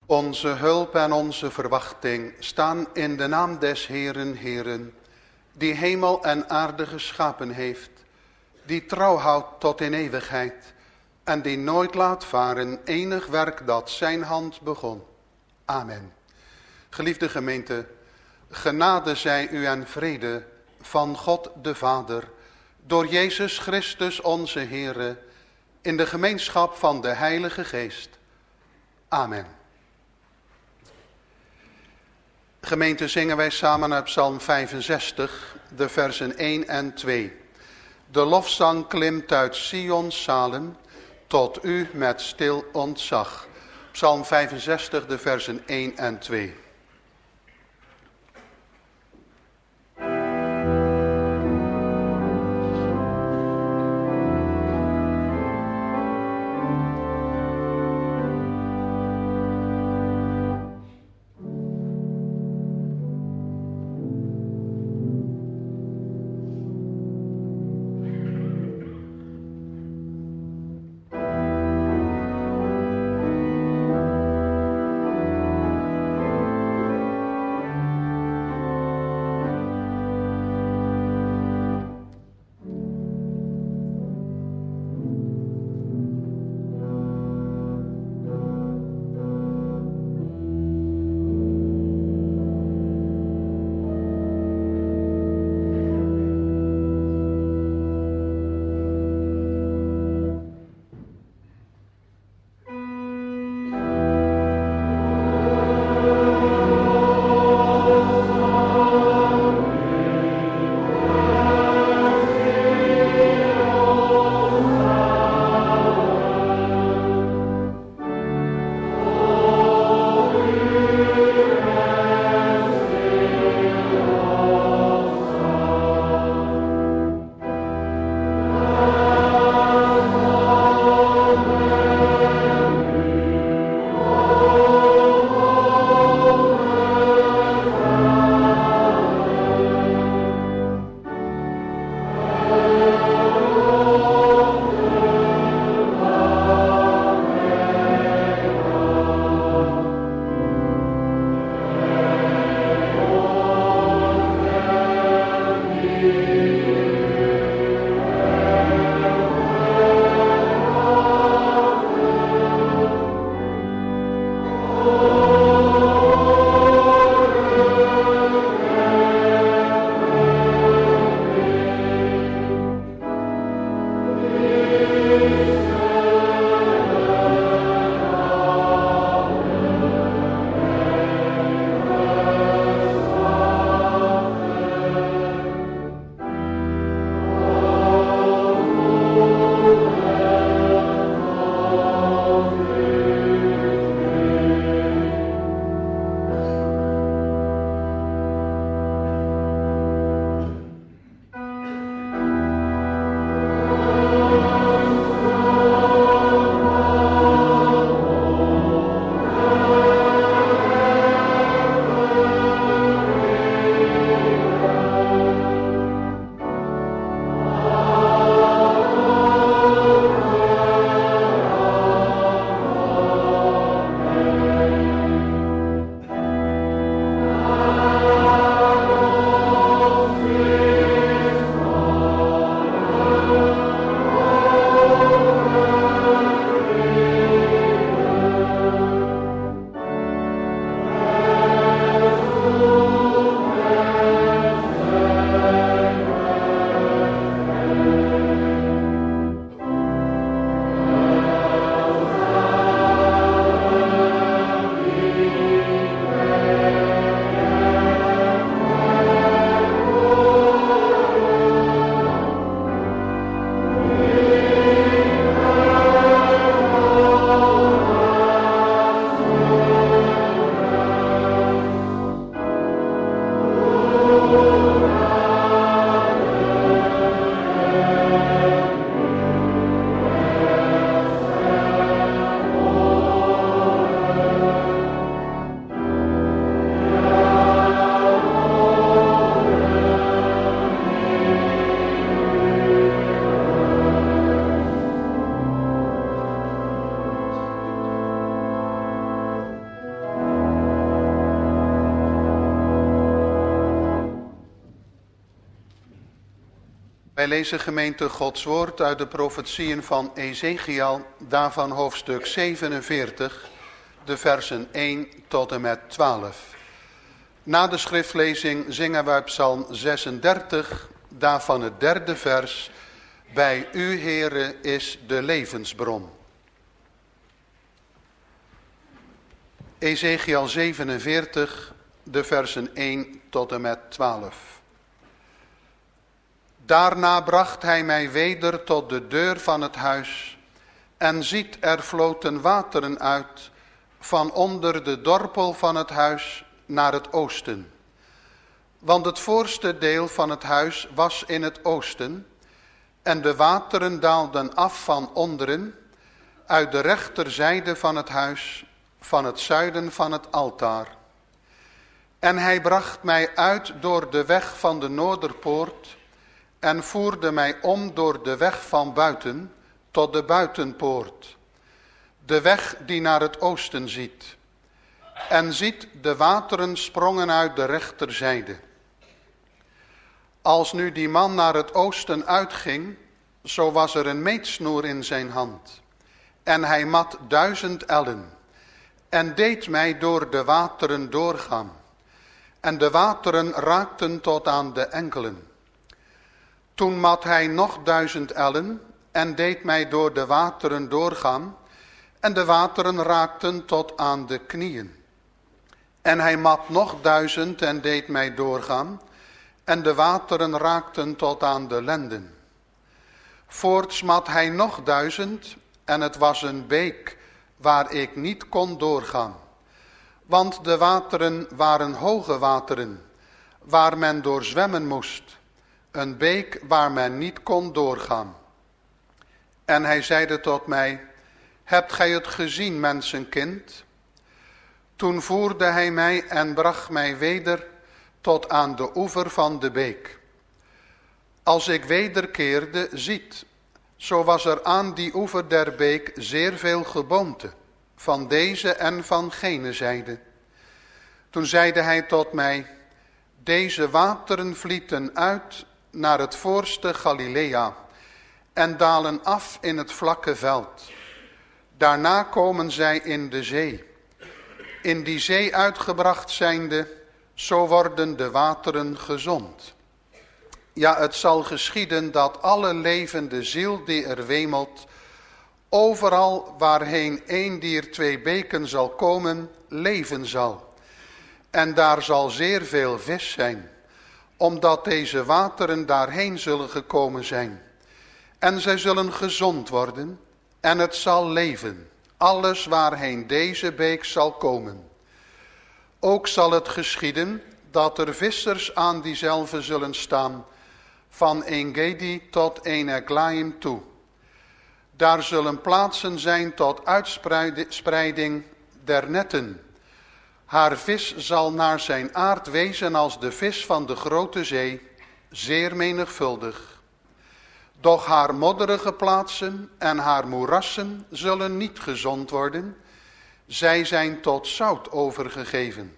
Onze hulp en onze verwachting staan in de naam des Heeren, Heeren, die hemel en aarde geschapen heeft, die trouw houdt tot in eeuwigheid en die nooit laat varen enig werk dat zijn hand begon. Amen. Geliefde gemeente, genade zij u en vrede van God de Vader, door Jezus Christus onze Heere, in de gemeenschap van de Heilige Geest. Amen. Gemeente, zingen wij samen uit Psalm 65, de versen 1 en 2. De lofzang klimt uit Sions zalen, tot u met stil ontzag. Psalm 65, de versen 1 en 2. Wij lezen gemeente Gods woord uit de profetieën van Ezechiel, daarvan hoofdstuk 47, de versen 1 tot en met 12. Na de schriftlezing zingen wij psalm 36, daarvan het derde vers. Bij u, Heere, is de levensbron. Ezechiel 47, de versen 1 tot en met 12. Daarna bracht hij mij weder tot de deur van het huis, en ziet, er vloten wateren uit, van onder de dorpel van het huis naar het oosten. Want het voorste deel van het huis was in het oosten, en de wateren daalden af van onderen, uit de rechterzijde van het huis, van het zuiden van het altaar. En hij bracht mij uit door de weg van de Noorderpoort, en voerde mij om door de weg van buiten tot de buitenpoort, de weg die naar het oosten ziet. En ziet, de wateren sprongen uit de rechterzijde. Als nu die man naar het oosten uitging, zo was er een meetsnoer in zijn hand. En hij mat 1000 ellen, en deed mij door de wateren doorgaan. En de wateren raakten tot aan de enkelen. Toen mat hij nog 1000 ellen en deed mij door de wateren doorgaan, en de wateren raakten tot aan de knieën. En hij mat nog 1000 en deed mij doorgaan, en de wateren raakten tot aan de lenden. Voorts mat hij nog 1000, en het was een beek waar ik niet kon doorgaan. Want de wateren waren hoge wateren, waar men door zwemmen moest. Een beek waar men niet kon doorgaan. En hij zeide tot mij, hebt gij het gezien, mensenkind? Toen voerde hij mij en bracht mij weder tot aan de oever van de beek. Als ik wederkeerde, ziet, zo was er aan die oever der beek zeer veel geboomte, van deze en van gene zijde. Toen zeide hij tot mij, deze wateren vlieten uit naar het voorste Galilea en dalen af in het vlakke veld. Daarna komen zij in de zee. In die zee uitgebracht zijnde, zo worden de wateren gezond. Ja, het zal geschieden dat alle levende ziel die er wemelt, overal waarheen 1 dier 2 beken zal komen, leven zal. En daar zal zeer veel vis zijn, omdat deze wateren daarheen zullen gekomen zijn. En zij zullen gezond worden, en het zal leven, alles waarheen deze beek zal komen. Ook zal het geschieden dat er vissers aan diezelfde zullen staan, van En-Gedi tot En-Eglaim toe. Daar zullen plaatsen zijn tot uitspreiding der netten. Haar vis zal naar zijn aard wezen als de vis van de grote zee, zeer menigvuldig. Doch haar modderige plaatsen en haar moerassen zullen niet gezond worden. Zij zijn tot zout overgegeven.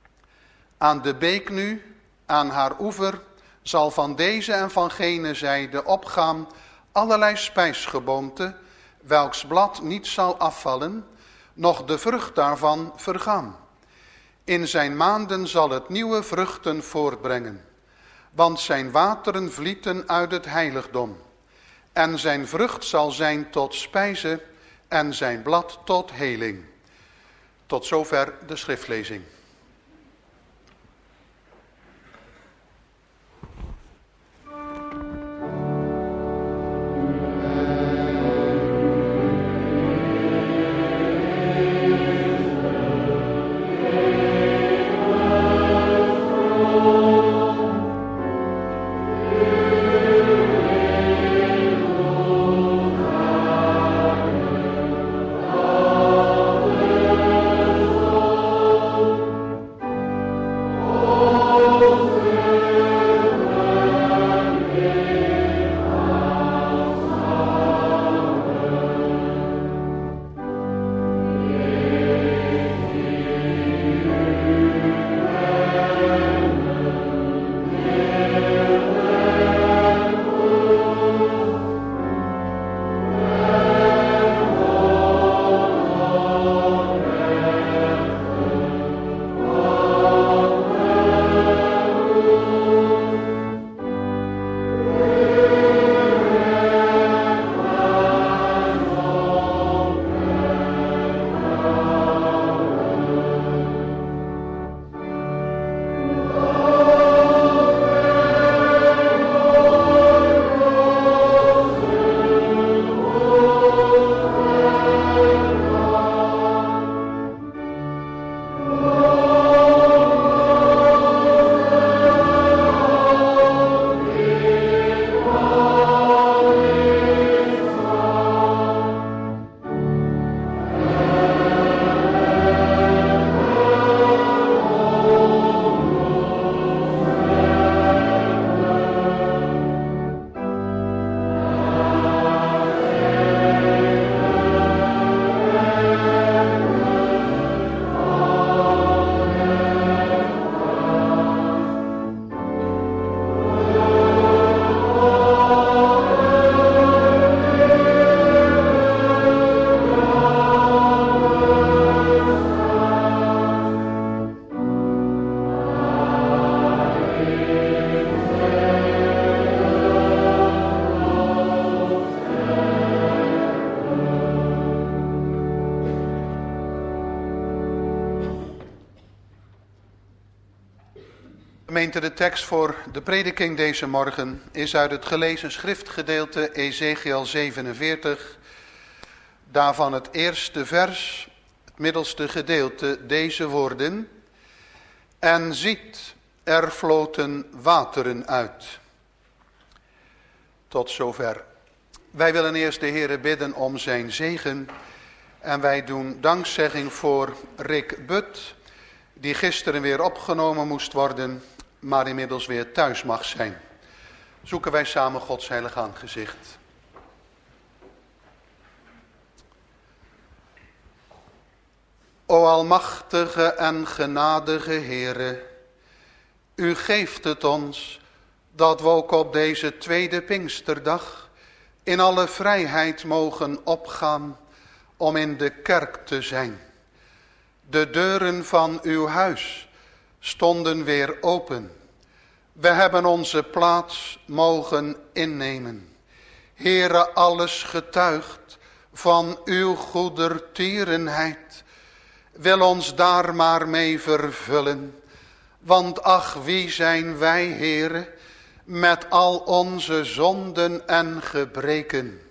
Aan de beek nu, aan haar oever, zal van deze en van gene zijde opgaan allerlei spijsgeboomte, welks blad niet zal afvallen, noch de vrucht daarvan vergaan. In zijn maanden zal het nieuwe vruchten voortbrengen, want zijn wateren vlieten uit het heiligdom. En zijn vrucht zal zijn tot spijze en zijn blad tot heling. Tot zover de schriftlezing. Gemeente, de tekst voor de prediking deze morgen is uit het gelezen schriftgedeelte Ezekiel 47. Daarvan het eerste vers, het middelste gedeelte, deze woorden. En ziet, er vloten wateren uit. Tot zover. Wij willen eerst de Heere bidden om zijn zegen. En wij doen dankzegging voor Rick But, die gisteren weer opgenomen moest worden, maar inmiddels weer thuis mag zijn. Zoeken wij samen Gods heilig aangezicht. O almachtige en genadige Heere, u geeft het ons dat we ook op deze tweede Pinksterdag in alle vrijheid mogen opgaan om in de kerk te zijn. De deuren van uw huis stonden weer open. We hebben onze plaats mogen innemen. Heere, alles getuigt van uw goedertierenheid. Wil ons daar maar mee vervullen. Want ach, wie zijn wij, Heere, met al onze zonden en gebreken.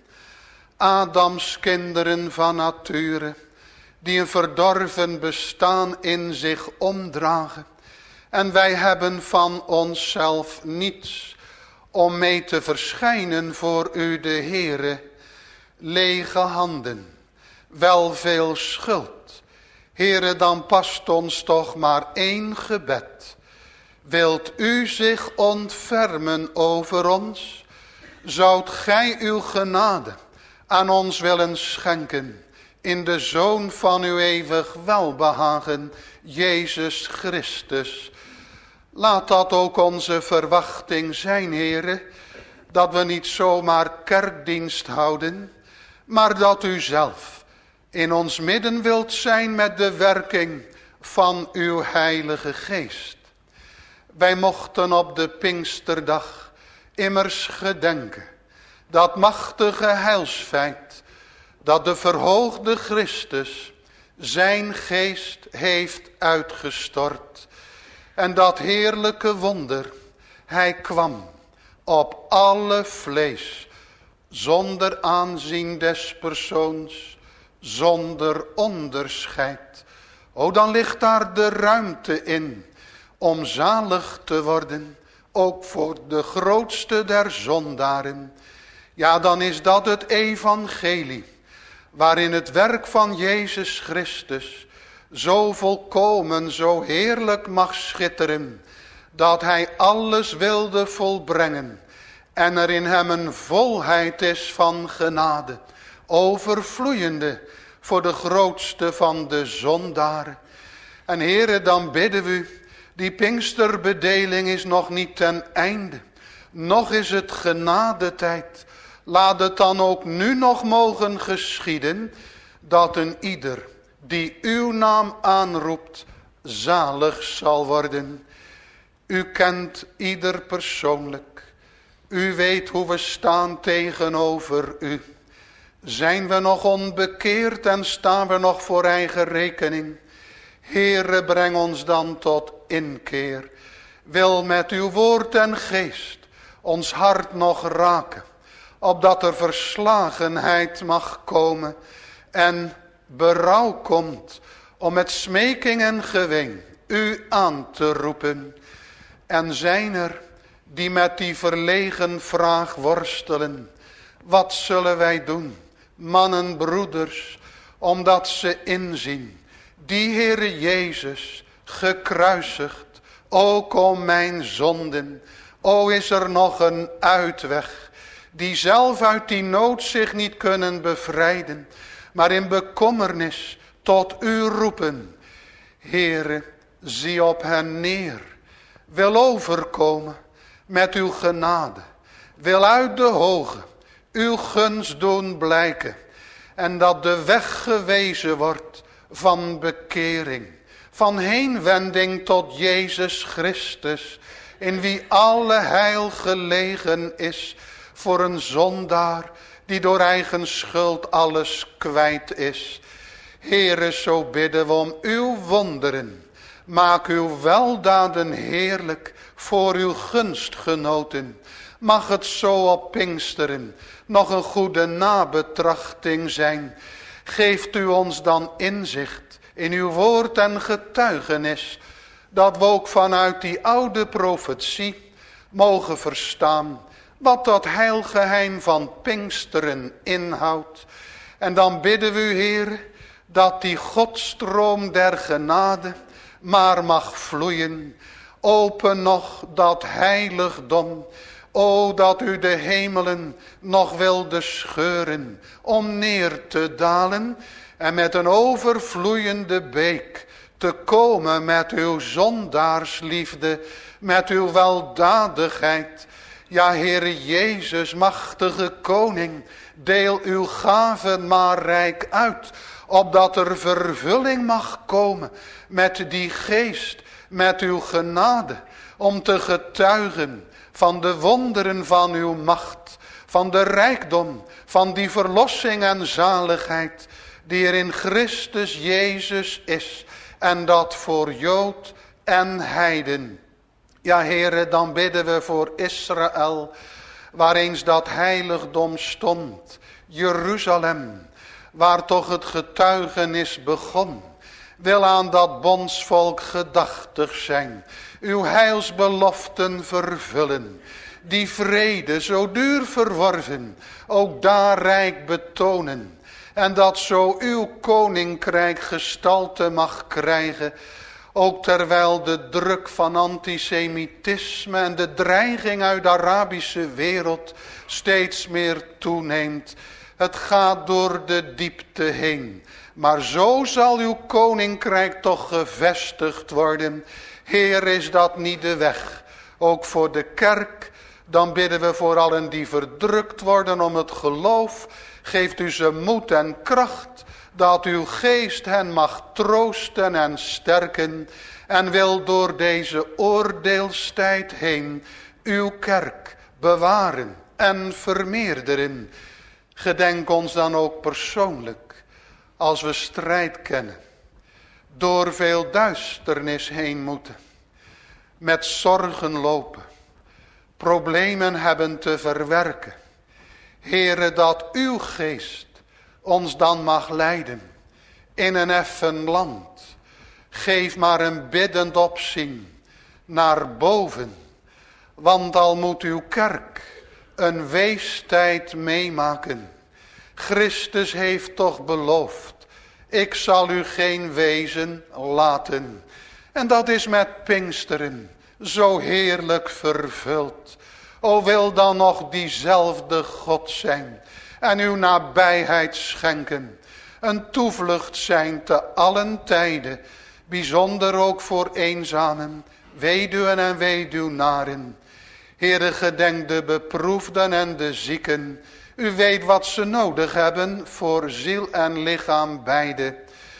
Adams kinderen van nature, die een verdorven bestaan in zich omdragen. En wij hebben van onszelf niets om mee te verschijnen voor u, de Heere. Lege handen, wel veel schuld. Heere, dan past ons toch maar één gebed. Wilt u zich ontfermen over ons? Zoudt gij uw genade aan ons willen schenken in de Zoon van uw eeuwig welbehagen, Jezus Christus. Laat dat ook onze verwachting zijn, Heere, dat we niet zomaar kerkdienst houden, maar dat u zelf in ons midden wilt zijn met de werking van uw Heilige Geest. Wij mochten op de Pinksterdag immers gedenken dat machtige heilsfeit, dat de verhoogde Christus zijn geest heeft uitgestort. En dat heerlijke wonder, hij kwam op alle vlees, zonder aanzien des persoons, zonder onderscheid. O, dan ligt daar de ruimte in om zalig te worden, ook voor de grootste der zondaren. Ja, dan is dat het evangelie, waarin het werk van Jezus Christus zo volkomen, zo heerlijk mag schitteren, dat hij alles wilde volbrengen en er in hem een volheid is van genade, overvloeiende voor de grootste van de zondaren. En Heere, dan bidden we u, die Pinksterbedeling is nog niet ten einde, nog is het genadetijd. Laat het dan ook nu nog mogen geschieden, dat een ieder die uw naam aanroept, zalig zal worden. U kent ieder persoonlijk. U weet hoe we staan tegenover u. Zijn we nog onbekeerd en staan we nog voor eigen rekening? Heere, breng ons dan tot inkeer. Wil met uw woord en geest ons hart nog raken, opdat er verslagenheid mag komen en berouw komt om met smeking en geween u aan te roepen. En zijn er die met die verlegen vraag worstelen: wat zullen wij doen, mannen, broeders, omdat ze inzien, die Heere Jezus gekruisigd, ook om mijn zonden. O, is er nog een uitweg, die zelf uit die nood zich niet kunnen bevrijden, maar in bekommernis tot u roepen. Heere, zie op hen neer. Wil overkomen met uw genade. Wil uit de hoge uw gunst doen blijken. En dat de weg gewezen wordt van bekering, van heenwending tot Jezus Christus, in wie alle heil gelegen is voor een zondaar die door eigen schuld alles kwijt is. Heere, zo bidden we om uw wonderen. Maak uw weldaden heerlijk voor uw gunstgenoten. Mag het zo op Pinksteren nog een goede nabetrachting zijn. Geeft u ons dan inzicht in uw woord en getuigenis, dat we ook vanuit die oude profetie mogen verstaan wat dat heilgeheim van Pinksteren inhoudt. En dan bidden we u, Heer, dat die Godstroom der genade maar mag vloeien. Open nog dat heiligdom. O, dat u de hemelen nog wilde scheuren om neer te dalen en met een overvloeiende beek te komen met uw zondaarsliefde, met uw weldadigheid. Ja, Heere Jezus, machtige koning, deel uw gaven maar rijk uit, opdat er vervulling mag komen met die geest, met uw genade, om te getuigen van de wonderen van uw macht, van de rijkdom, van die verlossing en zaligheid die er in Christus Jezus is, en dat voor Jood en heiden. Ja, Heere, dan bidden we voor Israël, waar eens dat heiligdom stond, Jeruzalem, waar toch het getuigenis begon. Wil aan dat bondsvolk gedachtig zijn, uw heilsbeloften vervullen, die vrede zo duur verworven, ook daar rijk betonen. En dat zo uw koninkrijk gestalte mag krijgen, ook terwijl de druk van antisemitisme en de dreiging uit de Arabische wereld steeds meer toeneemt. Het gaat door de diepte heen. Maar zo zal uw koninkrijk toch gevestigd worden. Heer, is dat niet de weg? Ook voor de kerk, dan bidden we voor allen die verdrukt worden om het geloof. Geeft u ze moed en kracht, dat uw geest hen mag troosten en sterken. En wil door deze oordeelstijd heen uw kerk bewaren en vermeerderen. Gedenk ons dan ook persoonlijk, als we strijd kennen, door veel duisternis heen moeten, met zorgen lopen, problemen hebben te verwerken. Heere, dat uw geest ons dan mag leiden in een effen land. Geef maar een biddend opzien naar boven, want al moet uw kerk een weestijd meemaken. Christus heeft toch beloofd, ik zal u geen wezen laten. En dat is met Pinksteren zo heerlijk vervuld. O, wil dan nog diezelfde God zijn en uw nabijheid schenken. Een toevlucht zijn te allen tijden, bijzonder ook voor eenzamen, weduwen en weduwnaren. Heere, gedenk de beproefden en de zieken. U weet wat ze nodig hebben voor ziel en lichaam beide.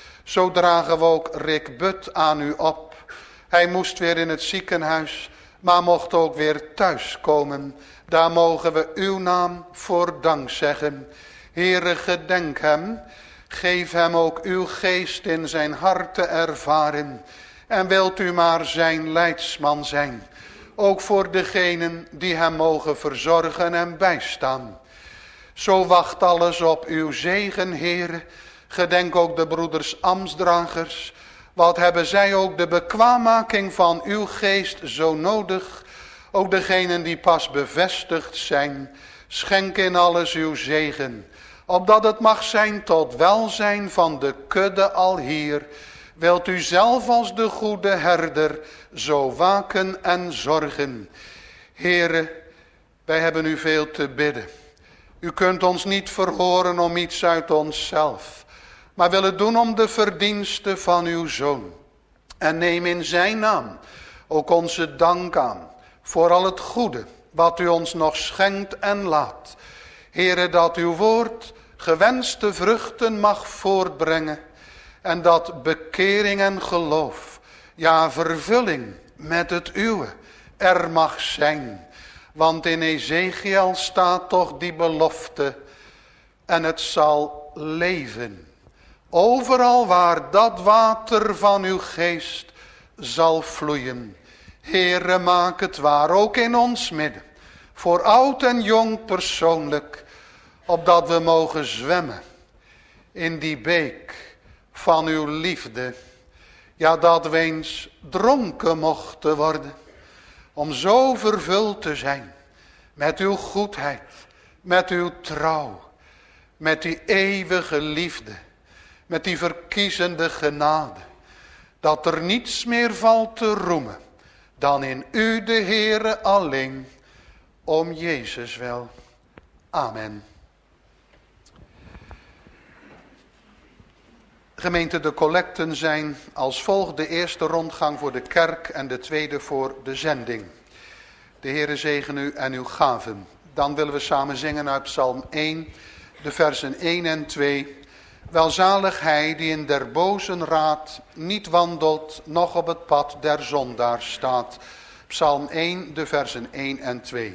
Zo dragen we ook Rick But aan u op. Hij moest weer in het ziekenhuis, maar mocht ook weer thuiskomen. Daar mogen we uw naam voor dank zeggen. Heere, gedenk hem. Geef hem ook uw geest in zijn hart te ervaren. En wilt u maar zijn leidsman zijn. Ook voor degenen die hem mogen verzorgen en bijstaan. Zo wacht alles op uw zegen, Heere. Gedenk ook de broeders ambtsdragers. Wat hebben zij ook de bekwaammaking van uw geest zo nodig. Ook degenen die pas bevestigd zijn. Schenk in alles uw zegen. Opdat het mag zijn tot welzijn van de kudde al hier. Wilt u zelf als de goede herder zo waken en zorgen. Heere, wij hebben u veel te bidden. U kunt ons niet verhoren om iets uit onszelf, maar wil het doen om de verdiensten van uw Zoon. En neem in zijn naam ook onze dank aan voor al het goede wat u ons nog schenkt en laat. Heere, dat uw woord gewenste vruchten mag voortbrengen en dat bekering en geloof, ja vervulling met het uwe er mag zijn. Want in Ezekiel staat toch die belofte en het zal leven. Overal waar dat water van uw geest zal vloeien. Heere, maak het waar, ook in ons midden, voor oud en jong persoonlijk, opdat we mogen zwemmen in die beek van uw liefde. Ja, dat we eens dronken mochten worden, om zo vervuld te zijn met uw goedheid, met uw trouw, met die eeuwige liefde, met die verkiezende genade, dat er niets meer valt te roemen dan in u de Heere alleen, om Jezus wel. Amen. Gemeente, de collecten zijn als volgt: de eerste rondgang voor de kerk en de tweede voor de zending. De Heere zegen u en uw gaven. Dan willen we samen zingen uit Psalm 1, de versen 1 en 2. Welzalig hij die in der bozen raad niet wandelt, noch op het pad der zondaars staat. Psalm 1, de versen 1 en 2.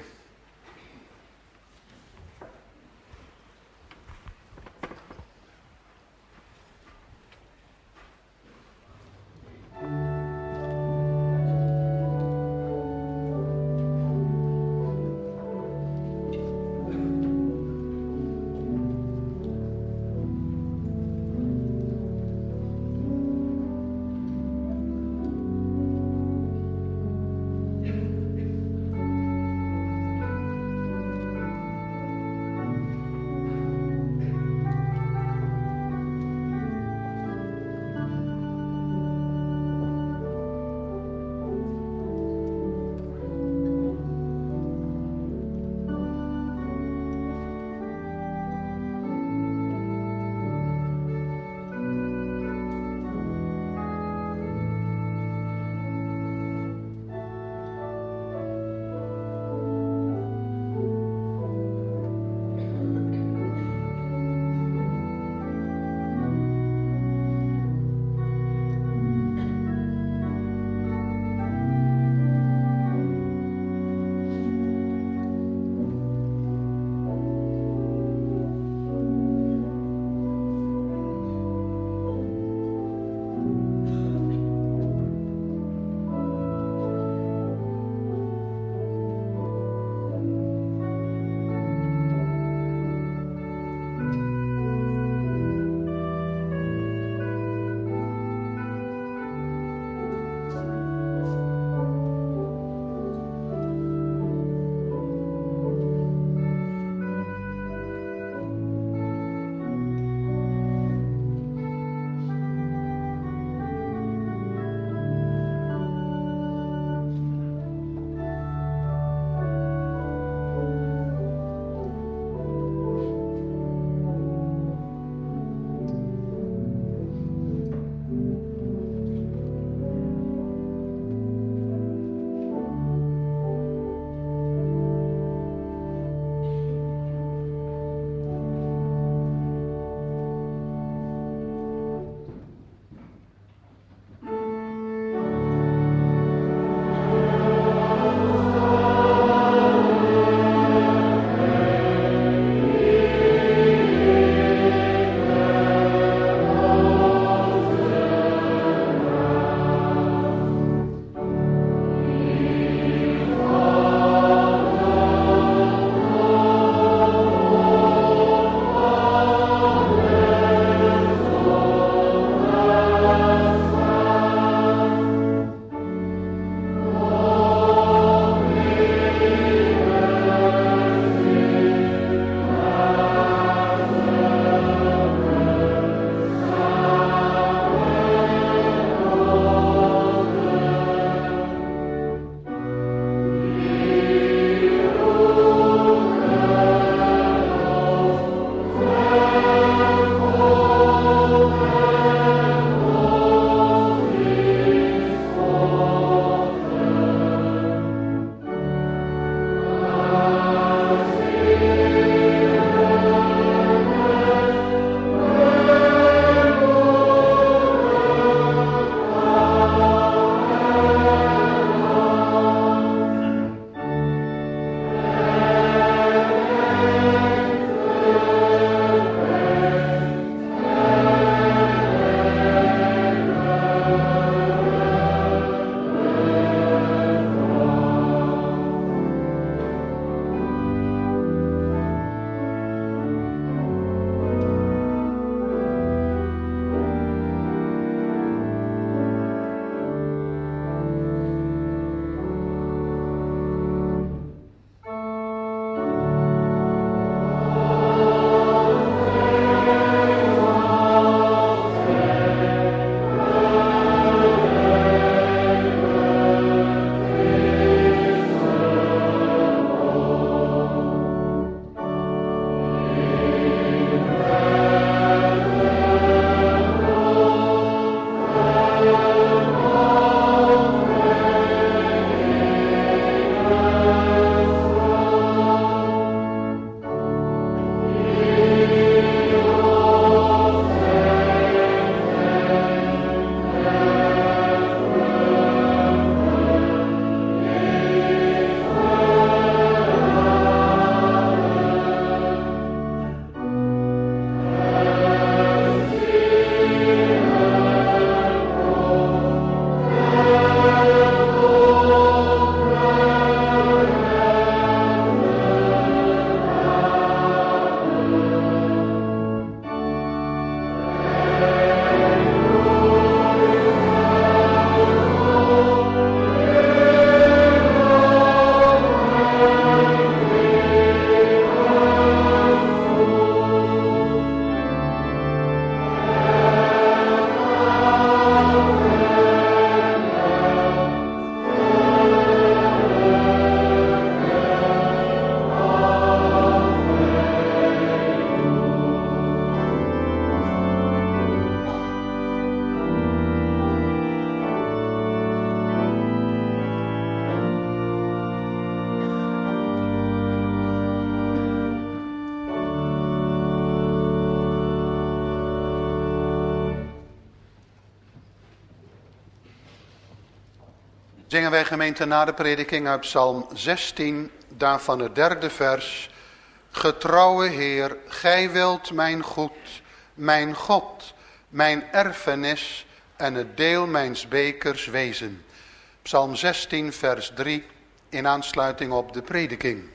Zingen wij gemeente na de prediking uit Psalm 16, daarvan het 3e vers. Getrouwe Heer, gij wilt mijn goed, mijn God, mijn erfenis en het deel mijns bekers wezen. Psalm 16, vers 3, in aansluiting op de prediking.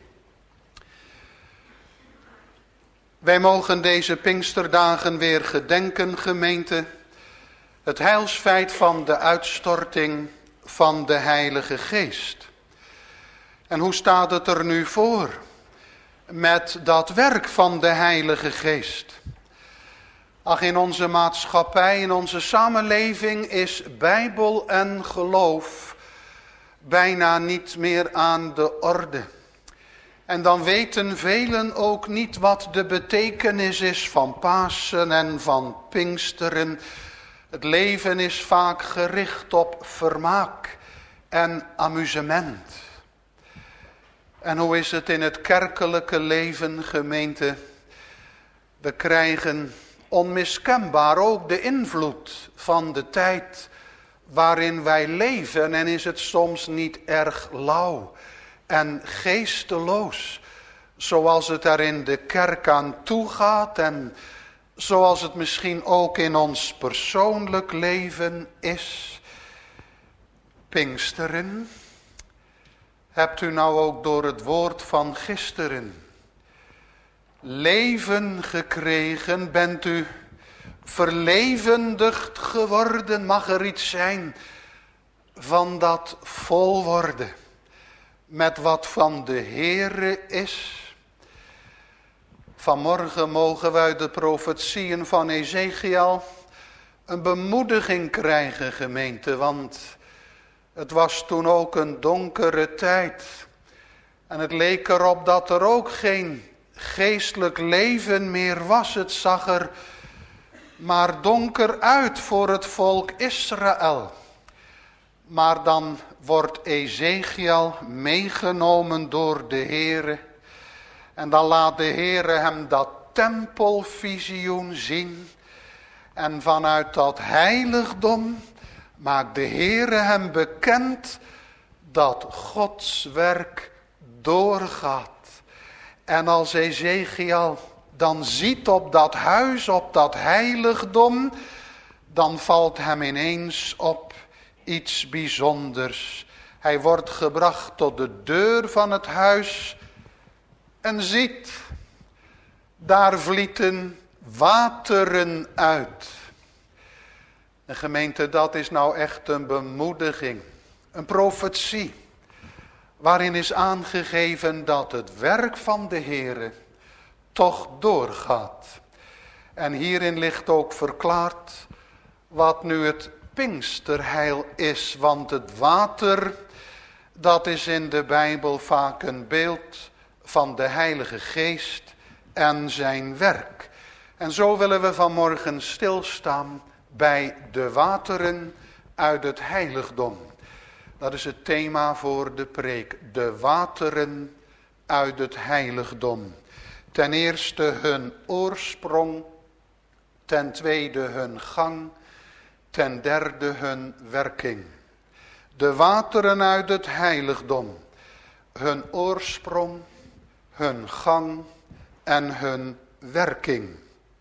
Wij mogen deze Pinksterdagen weer gedenken, gemeente, het heilsfeit van de uitstorting van de Heilige Geest. En hoe staat het er nu voor met dat werk van de Heilige Geest? Ach, in onze maatschappij, in onze samenleving is Bijbel en geloof bijna niet meer aan de orde. En dan weten velen ook niet wat de betekenis is van Pasen en van Pinksteren. Het leven is vaak gericht op vermaak en amusement. En hoe is het in het kerkelijke leven, gemeente? We krijgen onmiskenbaar ook de invloed van de tijd waarin wij leven. En is het soms niet erg lauw en geesteloos, zoals het er in de kerk aan toe gaat en zoals het misschien ook in ons persoonlijk leven is. Pinksteren, hebt u nou ook door het woord van gisteren leven gekregen? Bent u verlevendigd geworden? Mag er iets zijn van dat vol worden met wat van de Heere is? Vanmorgen mogen wij de profetieën van Ezechiel een bemoediging krijgen, gemeente, want het was toen ook een donkere tijd. En het leek erop dat er ook geen geestelijk leven meer was. Het zag er maar donker uit voor het volk Israël. Maar dan wordt Ezechiel meegenomen door de Heere. En dan laat de Heere hem dat tempelvisioen zien. En vanuit dat heiligdom maakt de Heere hem bekend dat Gods werk doorgaat. En als Ezechiel dan ziet op dat huis, op dat heiligdom, dan valt hem ineens op iets bijzonders. Hij wordt gebracht tot de deur van het huis en ziet, daar vlieten wateren uit. En gemeente, dat is nou echt een bemoediging, een profetie, waarin is aangegeven dat het werk van de Heere toch doorgaat. En hierin ligt ook verklaard wat nu het Pinksterheil is, want het water, dat is in de Bijbel vaak een beeld van de Heilige Geest en zijn werk. En zo willen we vanmorgen stilstaan bij de wateren uit het heiligdom. Dat is het thema voor de preek. De wateren uit het heiligdom. Ten eerste hun oorsprong. Ten tweede hun gang. Ten derde hun werking. De wateren uit het heiligdom. Hun oorsprong, hun gang en hun werking.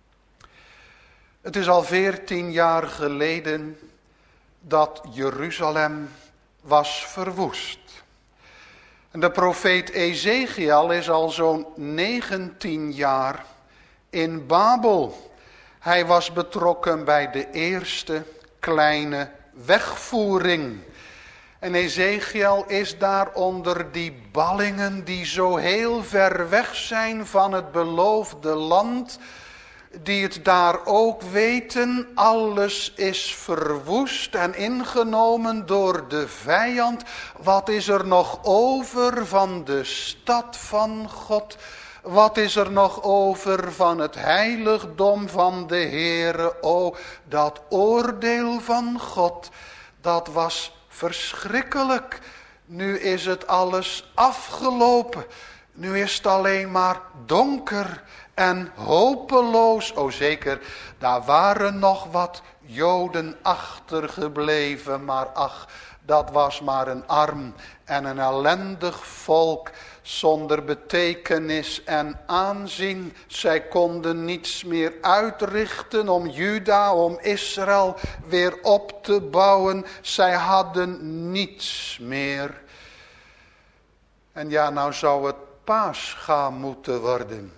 Het is al 14 jaar geleden dat Jeruzalem was verwoest. En de profeet Ezechiel is al zo'n 19 jaar in Babel. Hij was betrokken bij de eerste kleine wegvoering. En Ezechiel is daar onder die ballingen die zo heel ver weg zijn van het beloofde land, die het daar ook weten, alles is verwoest en ingenomen door de vijand. Wat is er nog over van de stad van God? Wat is er nog over van het heiligdom van de Heere? O, dat oordeel van God, dat was verschrikkelijk. Nu is het alles afgelopen. Nu is het alleen maar donker en hopeloos. O zeker, daar waren nog wat Joden achtergebleven. Maar ach, Dat was maar een arm en een ellendig volk zonder betekenis en aanzien. Zij konden niets meer uitrichten om Juda, om Israël weer op te bouwen. Zij hadden niets meer. En ja, nou zou het Pascha moeten worden.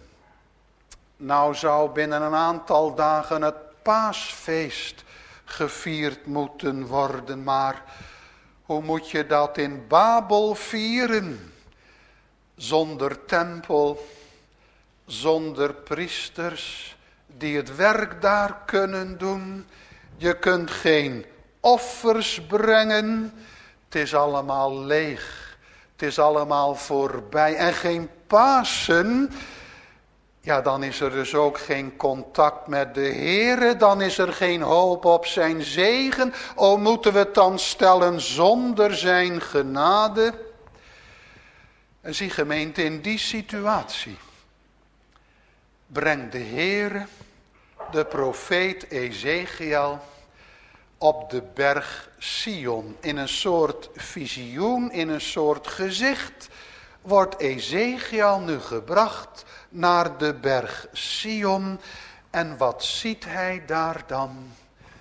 Nou zou binnen een aantal dagen het Paasfeest gevierd moeten worden. Maar hoe moet je dat in Babel vieren? Zonder tempel, zonder priesters die het werk daar kunnen doen. Je kunt geen offers brengen. Het is allemaal leeg. Het is allemaal voorbij. En geen Pasen. Ja, dan is er dus ook geen contact met de Heere. Dan is er geen hoop op zijn zegen. O, moeten we het dan stellen zonder zijn genade? En zie gemeente, in die situatie brengt de Heere de profeet Ezechiel op de berg Sion. In een soort visioen, in een soort gezicht wordt Ezechiel nu gebracht naar de berg Sion. En wat ziet hij daar dan?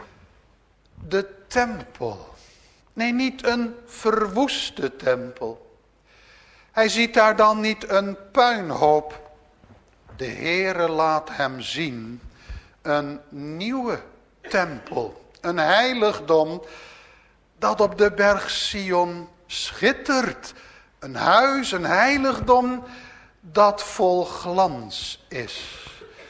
De tempel. Nee, niet een verwoeste tempel. Hij ziet daar dan niet een puinhoop. De Heere laat hem zien een nieuwe tempel. Een heiligdom dat op de berg Sion schittert. Een huis, een heiligdom dat vol glans is.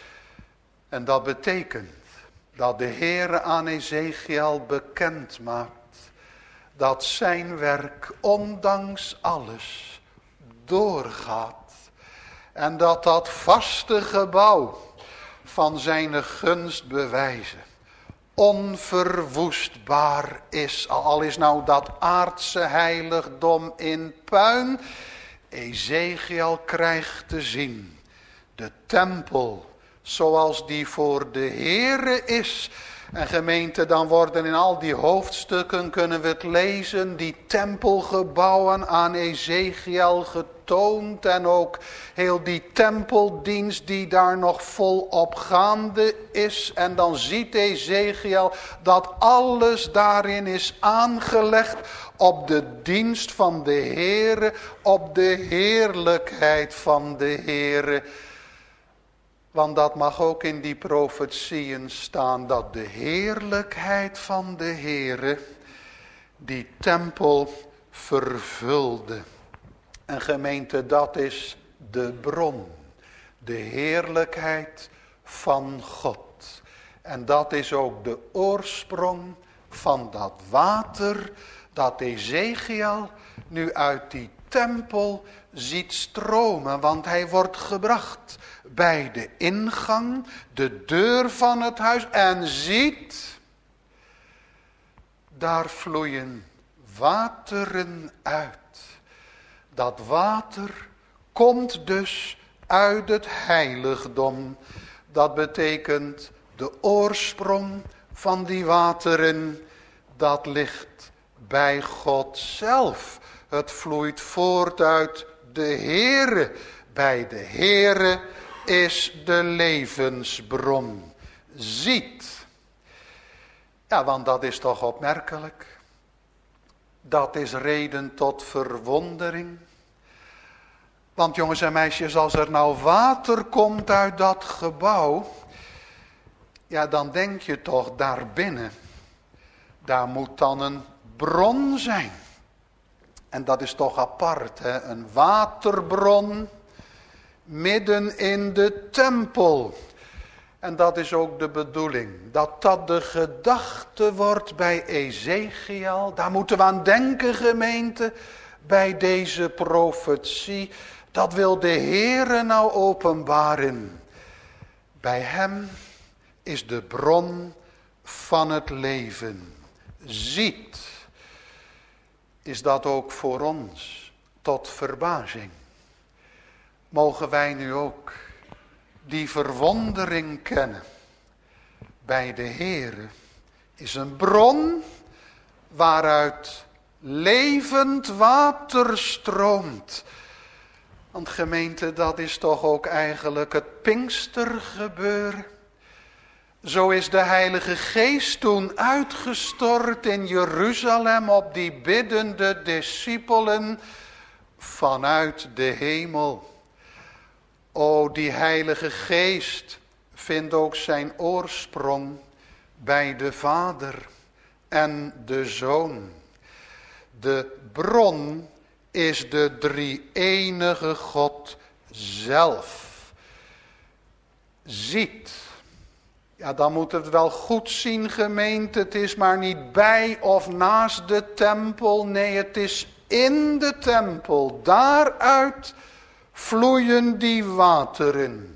En dat betekent dat de Heere aan Ezechiel bekend maakt dat zijn werk ondanks alles doorgaat. En dat dat vaste gebouw van zijn gunstbewijzen onverwoestbaar is. Al is nou dat aardse heiligdom in puin. Ezechiel krijgt te zien de tempel zoals die voor de Heere is. En gemeente, dan worden in al die hoofdstukken, kunnen we het lezen, die tempelgebouwen aan Ezechiel getoond. En ook heel die tempeldienst die daar nog volop gaande is. En dan ziet Ezechiel dat alles daarin is aangelegd op de dienst van de Heere, op de heerlijkheid van de Heere. Want dat mag ook in die profetieën staan, dat de heerlijkheid van de Heere die tempel vervulde. En gemeente, dat is de bron, de heerlijkheid van God. En dat is ook de oorsprong van dat water dat Ezechiel nu uit die tempel ziet stromen. Want hij wordt gebracht bij de ingang, de deur van het huis. En ziet, daar vloeien wateren uit. Dat water komt dus uit het heiligdom. Dat betekent de oorsprong van die wateren, dat ligt bij God zelf. Het vloeit voort uit de Heere. Bij de Heere is de levensbron. Ziet. Ja, want dat is toch opmerkelijk. Dat is reden tot verwondering. Want jongens en meisjes, als er nou water komt uit dat gebouw, ja, dan denk je toch daarbinnen, daar moet dan een bron zijn. En dat is toch apart, hè? Een waterbron midden in de tempel. En dat is ook de bedoeling, dat dat de gedachte wordt bij Ezechiel. Daar moeten we aan denken, gemeente, bij deze profetie. Dat wil de Heere nou openbaren. Bij hem is de bron van het leven. Ziet, is dat ook voor ons tot verbazing. Mogen wij nu ook die verwondering kennen. Bij de Heere is een bron waaruit levend water stroomt. Want gemeente, dat is toch ook eigenlijk het Pinkstergebeuren. Zo is de Heilige Geest toen uitgestort in Jeruzalem op die biddende discipelen vanuit de hemel. O, die Heilige Geest vindt ook zijn oorsprong bij de Vader en de Zoon. De bron is de drie-enige God zelf. Ziet. Ja, dan moet het wel goed zien, gemeente. Het is maar niet bij of naast de tempel. Nee, het is in de tempel. Daaruit vloeien die wateren.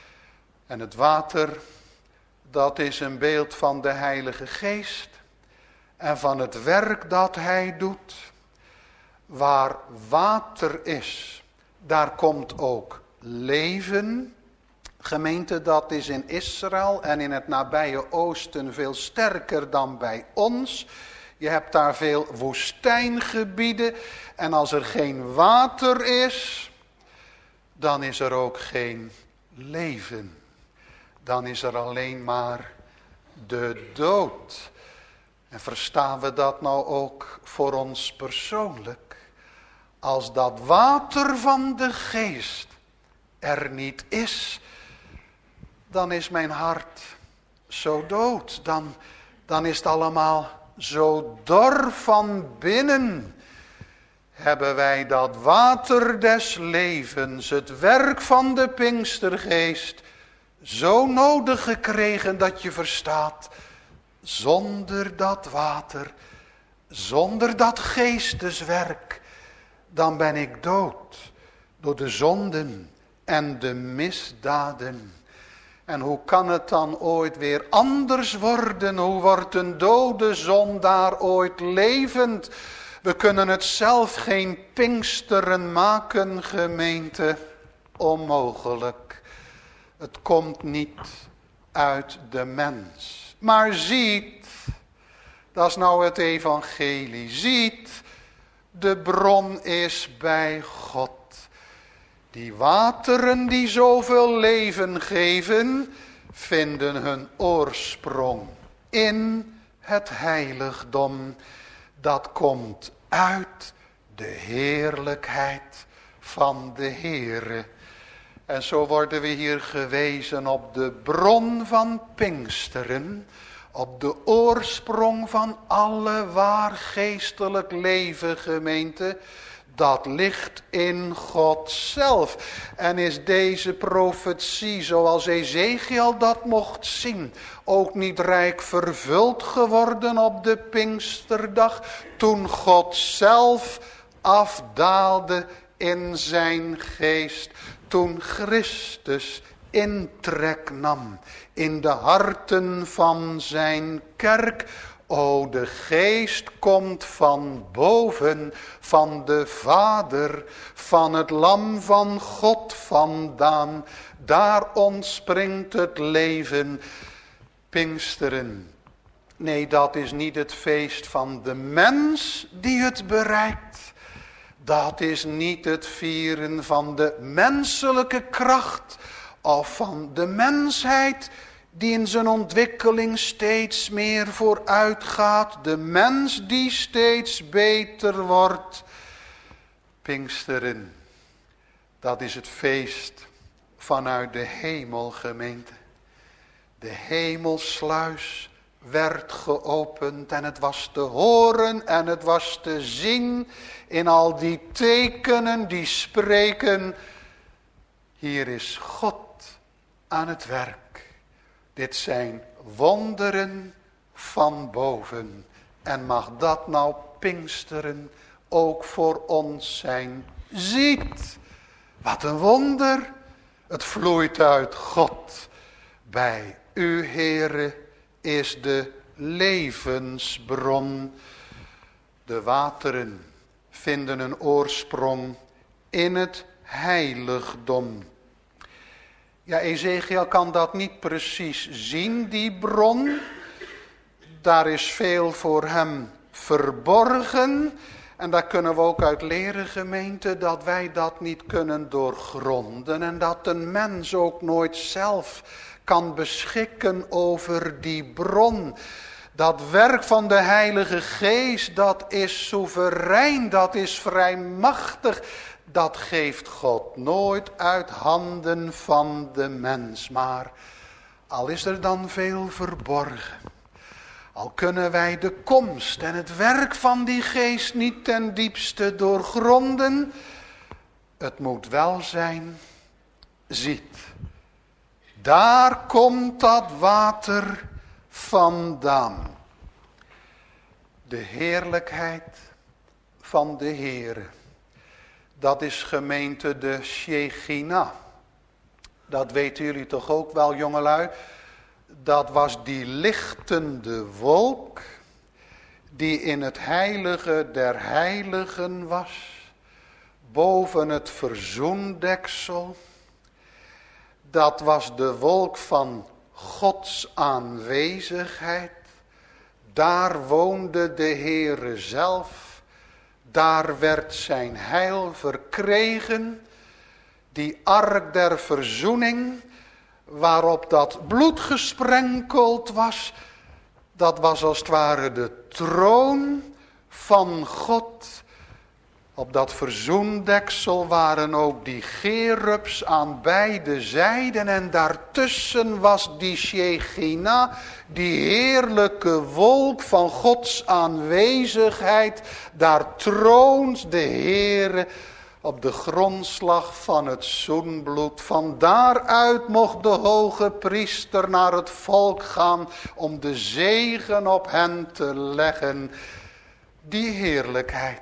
En het water, dat is een beeld van de Heilige Geest. En van het werk dat hij doet. Waar water is, daar komt ook leven. Gemeente, dat is in Israël en in het nabije oosten veel sterker dan bij ons. Je hebt daar veel woestijngebieden. En als er geen water is, dan is er ook geen leven. Dan is er alleen maar de dood. En verstaan we dat nou ook voor ons persoonlijk? Als dat water van de geest er niet is, dan is mijn hart zo dood. Dan is het allemaal zo dor van binnen. Hebben wij dat water des levens, het werk van de Pinkstergeest, zo nodig gekregen dat je verstaat, zonder dat water, zonder dat geesteswerk, dan ben ik dood door de zonden en de misdaden. En hoe kan het dan ooit weer anders worden? Hoe wordt een dode zondaar ooit levend? We kunnen het zelf geen Pinksteren maken, gemeente. Onmogelijk. Het komt niet uit de mens. Maar ziet, dat is nou het evangelie. Ziet, de bron is bij God. Die wateren die zoveel leven geven, vinden hun oorsprong in het heiligdom. Dat komt uit de heerlijkheid van de Heere. En zo worden we hier gewezen op de bron van Pinksteren, op de oorsprong van alle waar geestelijk leven, gemeente. Dat ligt in God zelf. En is deze profetie, zoals Ezekiel dat mocht zien, ook niet rijk vervuld geworden op de Pinksterdag, toen God zelf afdaalde in zijn geest, toen Christus intrek nam in de harten van zijn kerk. O, de geest komt van boven, van de Vader, van het lam van God vandaan. Daar ontspringt het leven. Pinksteren. Nee, dat is niet het feest van de mens die het bereikt. Dat is niet het vieren van de menselijke kracht of van de mensheid die in zijn ontwikkeling steeds meer vooruit gaat. De mens die steeds beter wordt. Pinksteren, dat is het feest vanuit de hemel, gemeente. De hemelsluis werd geopend en het was te horen en het was te zien in al die tekenen die spreken. Hier is God aan het werk. Dit zijn wonderen van boven. En mag dat nou Pinksteren ook voor ons zijn. Ziet, wat een wonder. Het vloeit uit God. Bij u, Heere, is de levensbron. De wateren vinden een oorsprong in het heiligdom. Ja, Ezekiel kan dat niet precies zien, die bron. Daar is veel voor hem verborgen. En daar kunnen we ook uit leren, gemeente, dat wij dat niet kunnen doorgronden. En dat een mens ook nooit zelf kan beschikken over die bron. Dat werk van de Heilige Geest, dat is soeverein, dat is vrijmachtig. Dat geeft God nooit uit handen van de mens. Maar al is er dan veel verborgen, al kunnen wij de komst en het werk van die Geest niet ten diepste doorgronden, het moet wel zijn, ziet, daar komt dat water vandaan. De heerlijkheid van de Heere. Dat is, gemeente, de Shechina. Dat weten jullie toch ook wel, jongelui. Dat was die lichtende wolk die in het heilige der heiligen was. Boven het verzoendeksel. Dat was de wolk van Gods aanwezigheid. Daar woonde de Heere zelf. Daar werd zijn heil verkregen. Die ark der verzoening, waarop dat bloed gesprenkeld was, dat was als het ware de troon van God. Op dat verzoendeksel waren ook die gerubs aan beide zijden en daartussen was die Shechina, die heerlijke wolk van Gods aanwezigheid. Daar troont de Heere op de grondslag van het zoenbloed. Van daaruit mocht de hoge priester naar het volk gaan om de zegen op hen te leggen. Die heerlijkheid,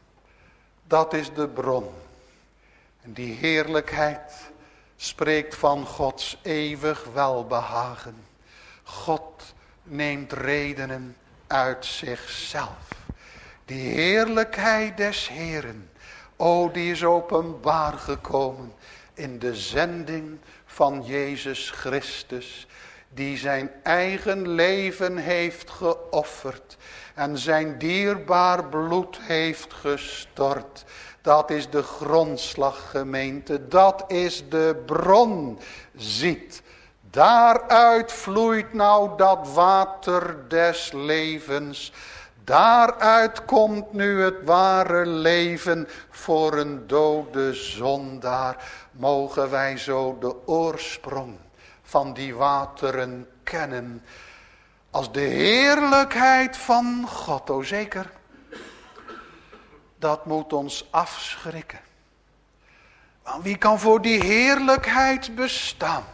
dat is de bron. En die heerlijkheid spreekt van Gods eeuwig welbehagen. God neemt redenen uit zichzelf. Die heerlijkheid des Heeren, o, die is openbaar gekomen in de zending van Jezus Christus, die zijn eigen leven heeft geofferd en zijn dierbaar bloed heeft gestort. Dat is de grondslag, gemeente, dat is de bron. Ziet, daaruit vloeit nou dat water des levens. Daaruit komt nu het ware leven voor een dode zondaar. Mogen wij zo de oorsprong van die wateren kennen als de heerlijkheid van God. O zeker, dat moet ons afschrikken. Want wie kan voor die heerlijkheid bestaan?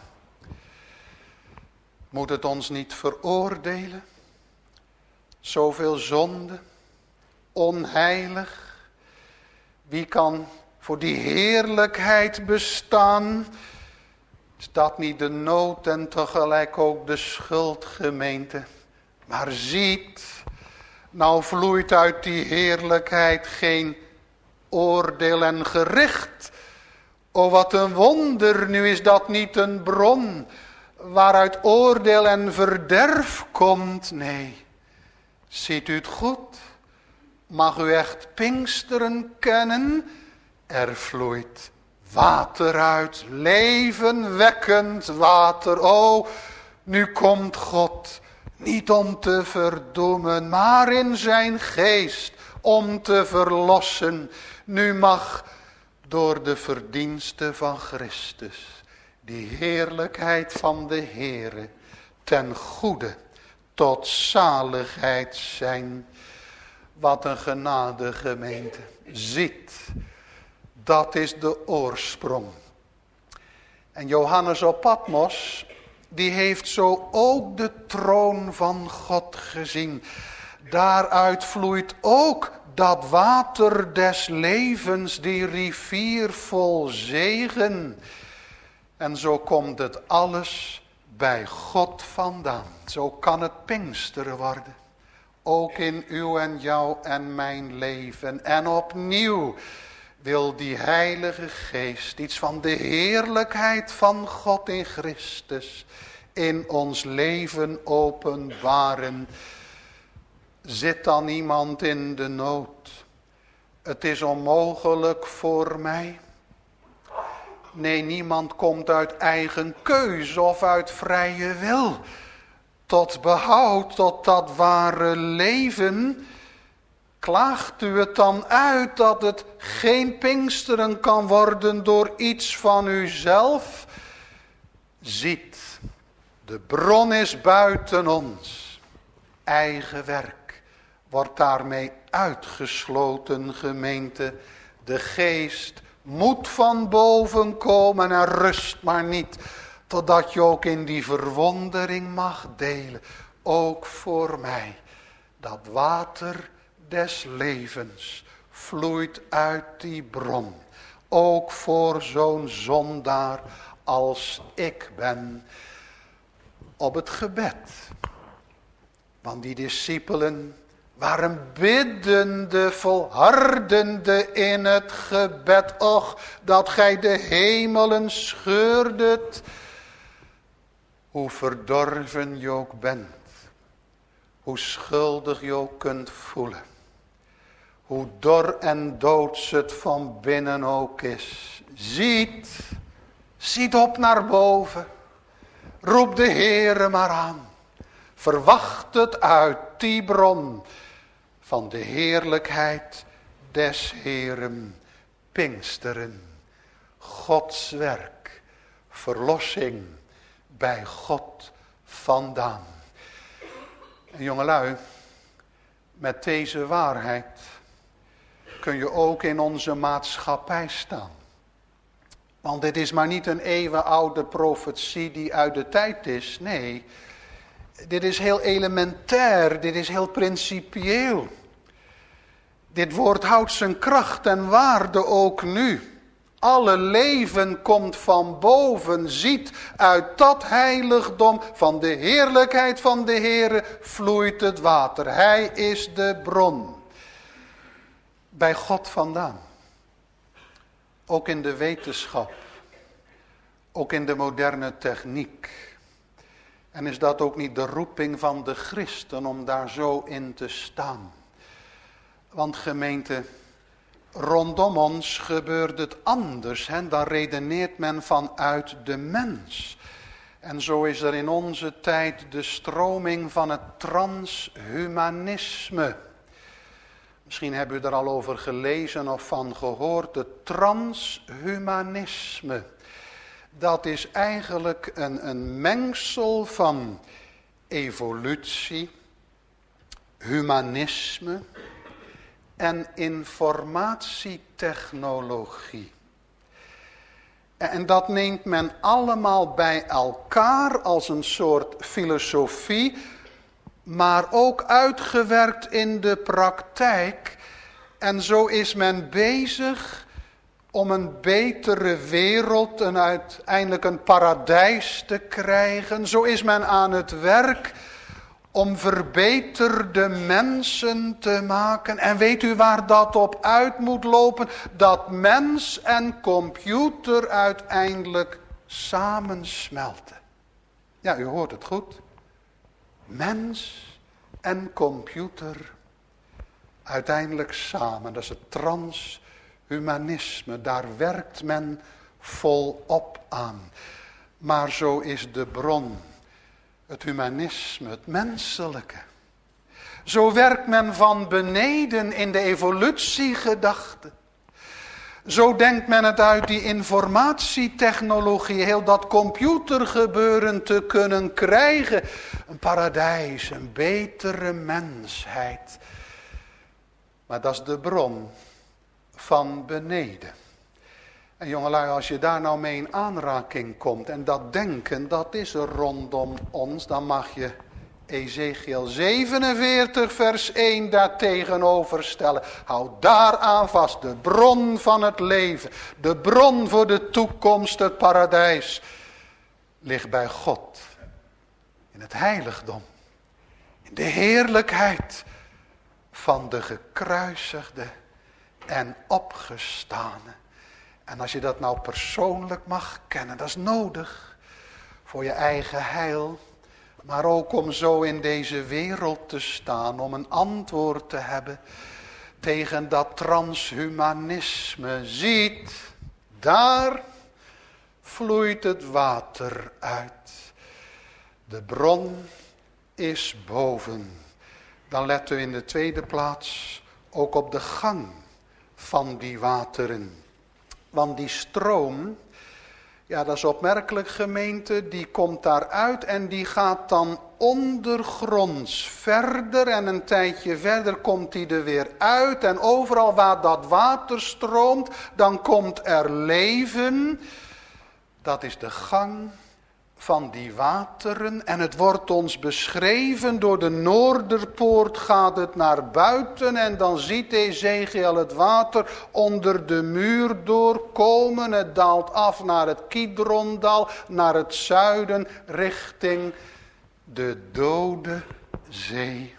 Moet het ons niet veroordelen? Zoveel zonde, onheilig. Wie kan voor die heerlijkheid bestaan? Is dat niet de nood en tegelijk ook de schuld, gemeente? Maar ziet, nou vloeit uit die heerlijkheid geen oordeel en gericht. O, wat een wonder, nu is dat niet een bron waaruit oordeel en verderf komt. Nee, ziet u het goed? Mag u echt Pinksteren kennen? Er vloeit water uit, levenwekkend water. O, nu komt God niet om te verdoemen, maar in zijn geest om te verlossen. Nu mag door de verdienste van Christus die heerlijkheid van de Heere ten goede tot zaligheid zijn. Wat een genade, gemeente. Ziet, dat is de oorsprong. En Johannes op Patmos, die heeft zo ook de troon van God gezien. Daaruit vloeit ook dat water des levens, die rivier vol zegen. En zo komt het alles bij God vandaan. Zo kan het Pinksteren worden. Ook in uw en jou en mijn leven. En opnieuw wil die Heilige Geest iets van de heerlijkheid van God in Christus in ons leven openbaren. Zit dan iemand in de nood? Het is onmogelijk voor mij. Nee, niemand komt uit eigen keus of uit vrije wil tot behoud, tot dat ware leven. Klaagt u het dan uit dat het geen Pinksteren kan worden door iets van uzelf? Ziet, de bron is buiten ons. Eigen werk wordt daarmee uitgesloten, gemeente. De geest moet van boven komen en rust maar niet, totdat je ook in die verwondering mag delen. Ook voor mij, dat water des levens vloeit uit die bron. Ook voor zo'n zondaar als ik ben. Op het gebed. Want die discipelen waren biddende, volhardende in het gebed. Och, dat gij de hemelen scheurdet. Hoe verdorven je ook bent. Hoe schuldig je ook kunt voelen. Hoe dor en doods het van binnen ook is. Ziet op naar boven. Roep de Heere maar aan. Verwacht het uit die bron van de heerlijkheid des Heeren. Pinksteren. Gods werk. Verlossing bij God vandaan. En jongelui, met deze waarheid kun je ook in onze maatschappij staan. Want dit is maar niet een eeuwenoude profetie die uit de tijd is. Nee, dit is heel elementair, dit is heel principieel. Dit woord houdt zijn kracht en waarde ook nu. Alle leven komt van boven, ziet uit dat heiligdom van de heerlijkheid van de Heere vloeit het water. Hij is de bron. Bij God vandaan. Ook in de wetenschap. Ook in de moderne techniek. En is dat ook niet de roeping van de christen om daar zo in te staan? Want gemeente, rondom ons gebeurt het anders. Dan redeneert men vanuit de mens. En zo is er in onze tijd de stroming van het transhumanisme. Misschien hebben u er al over gelezen of van gehoord. Het transhumanisme. Dat is eigenlijk een mengsel van evolutie, humanisme en informatietechnologie. En dat neemt men allemaal bij elkaar als een soort filosofie, maar ook uitgewerkt in de praktijk. En zo is men bezig om een betere wereld en uiteindelijk een paradijs te krijgen. Zo is men aan het werk om verbeterde mensen te maken. En weet u waar dat op uit moet lopen? Dat mens en computer uiteindelijk samensmelten. Ja, u hoort het goed. Mens en computer uiteindelijk samen. Dat is het transhumanisme. Daar werkt men volop aan. Maar zo is de bron. Het humanisme, het menselijke. Zo werkt men van beneden in de evolutiegedachte. Zo denkt men het uit die informatietechnologie, heel dat computergebeuren te kunnen krijgen. Een paradijs, een betere mensheid. Maar dat is de bron van beneden. En jongelui, als je daar nou mee in aanraking komt en dat denken, dat is er rondom ons, dan mag je Ezekiel 47 vers 1 daar tegenover stellen. Houd daaraan vast, de bron van het leven, de bron voor de toekomst, het paradijs, ligt bij God. In het heiligdom, in de heerlijkheid van de gekruisigde en opgestane. En als je dat nou persoonlijk mag kennen, dat is nodig voor je eigen heil. Maar ook om zo in deze wereld te staan, om een antwoord te hebben tegen dat transhumanisme. Ziet, daar vloeit het water uit. De bron is boven. Dan letten we in de tweede plaats ook op de gang van die wateren. Want die stroom, ja, dat is opmerkelijk, gemeente, die komt daaruit en die gaat dan ondergronds verder. En een tijdje verder komt die er weer uit. En overal waar dat water stroomt, dan komt er leven. Dat is de gang van die wateren. En het wordt ons beschreven, door de Noorderpoort gaat het naar buiten. En dan ziet Ezekiel het water onder de muur doorkomen. Het daalt af naar het Kidrondal, naar het zuiden, richting de Dode Zee.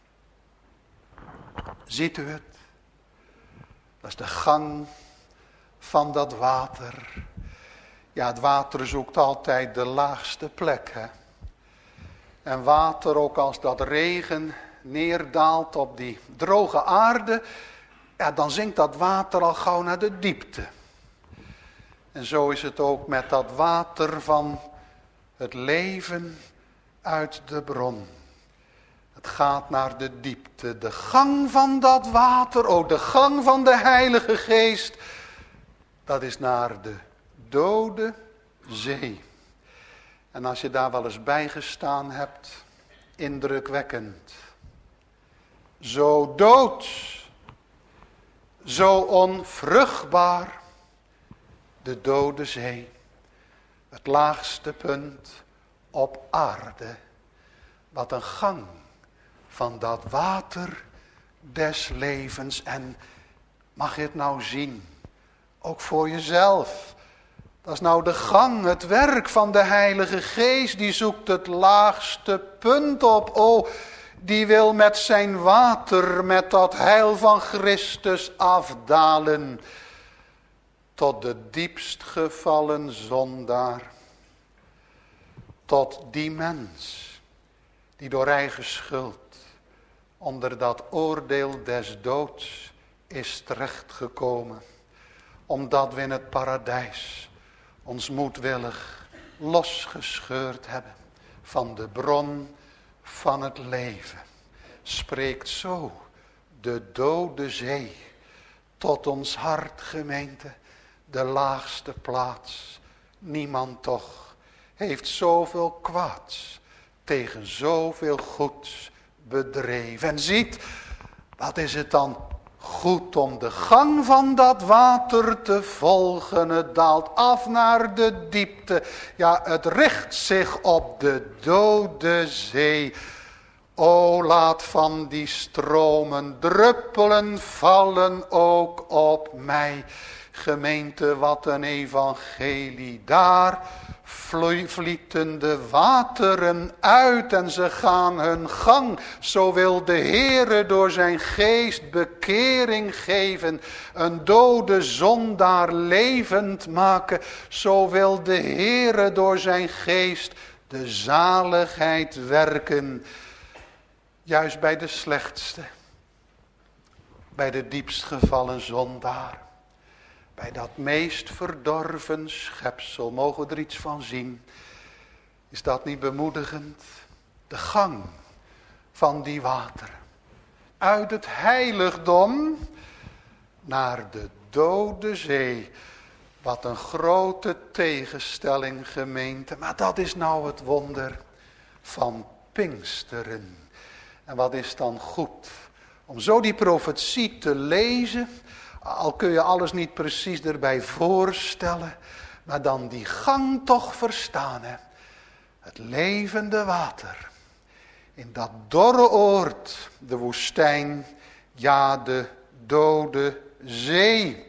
Ziet u het? Dat is de gang van dat water. Ja, het water zoekt altijd de laagste plek, hè. En water, ook als dat regen neerdaalt op die droge aarde, ja, dan zinkt dat water al gauw naar de diepte. En zo is het ook met dat water van het leven uit de bron. Het gaat naar de diepte. De gang van dat water, ook de gang van de Heilige Geest, dat is naar de Dode Zee. En als je daar wel eens bij gestaan hebt, indrukwekkend. Zo dood, zo onvruchtbaar, de Dode Zee. Het laagste punt op aarde. Wat een gang van dat water des levens. En mag je het nou zien, ook voor jezelf. Dat is nou de gang, het werk van de Heilige Geest. Die zoekt het laagste punt op. O, die wil met zijn water, met dat heil van Christus afdalen. Tot de diepst gevallen zondaar. Tot die mens die door eigen schuld onder dat oordeel des doods is terechtgekomen. Omdat we in het paradijs ons moedwillig losgescheurd hebben van de bron van het leven. Spreekt zo de Dode Zee tot ons hart, gemeente, de laagste plaats. Niemand toch heeft zoveel kwaads tegen zoveel goeds bedreven. En ziet, wat is het dan goed om de gang van dat water te volgen. Het daalt af naar de diepte. Ja, het richt zich op de Dode Zee. O, laat van die stromen druppelen vallen ook op mij. Gemeente, wat een evangelie. Daar vlieten de wateren uit en ze gaan hun gang. Zo wil de Heere door zijn geest bekering geven. Een dode zondaar levend maken. Zo wil de Heere door zijn geest de zaligheid werken. Juist bij de slechtste. Bij de diepst gevallen zondaar. Bij dat meest verdorven schepsel, mogen we er iets van zien. Is dat niet bemoedigend? De gang van die wateren. Uit het heiligdom naar de Dode Zee. Wat een grote tegenstelling, gemeente. Maar dat is nou het wonder van Pinksteren. En wat is dan goed om zo die profetie te lezen. Al kun je alles niet precies erbij voorstellen. Maar dan die gang toch verstaan. Hè? Het levende water. In dat dorre oord. De woestijn. Ja, de Dode Zee.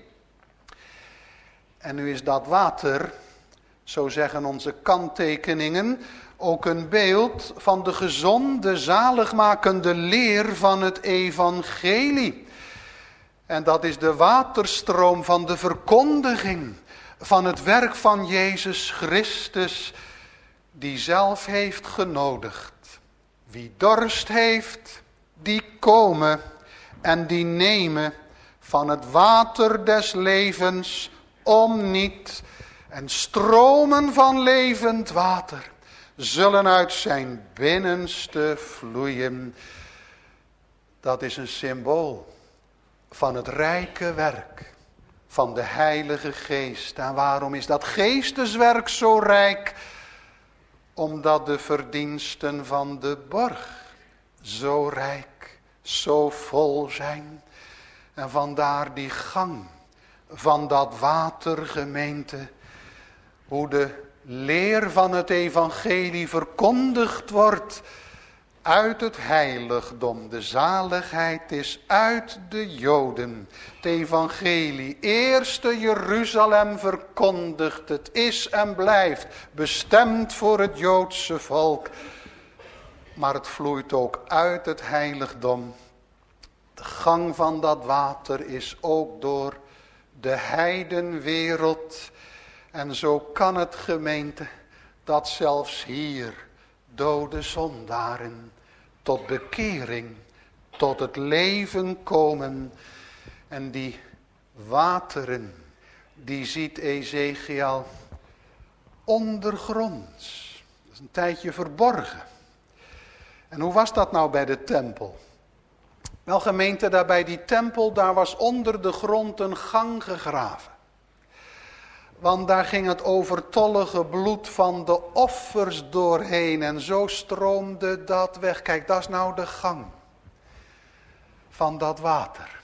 En nu is dat water. Zo zeggen onze kanttekeningen. Ook een beeld van de gezonde, zaligmakende leer van het evangelie. En dat is de waterstroom van de verkondiging van het werk van Jezus Christus. die zelf heeft genodigd. Wie dorst heeft, die komen en die nemen van het water des levens om niet. En stromen van levend water zullen uit zijn binnenste vloeien. Dat is een symbool van het rijke werk van de Heilige Geest. En waarom is dat geesteswerk zo rijk? Omdat de verdiensten van de borg zo rijk, zo vol zijn. En vandaar die gang van dat water, gemeente. Hoe de leer van het evangelie verkondigd wordt uit het heiligdom. De zaligheid is uit de Joden. Het evangelie, eerste Jeruzalem verkondigt. Het is en blijft bestemd voor het Joodse volk. Maar het vloeit ook uit het heiligdom. De gang van dat water is ook door de heidenwereld. En zo kan het, gemeente, dat zelfs hier dode zondaren tot bekering, tot het leven komen. En die wateren, die ziet Ezekiel ondergronds. Dat is een tijdje verborgen. En hoe was dat nou bij de tempel? Wel, gemeente, daar bij die tempel, daar was onder de grond een gang gegraven. Want daar ging het overtollige bloed van de offers doorheen. En zo stroomde dat weg. Kijk, dat is nou de gang van dat water.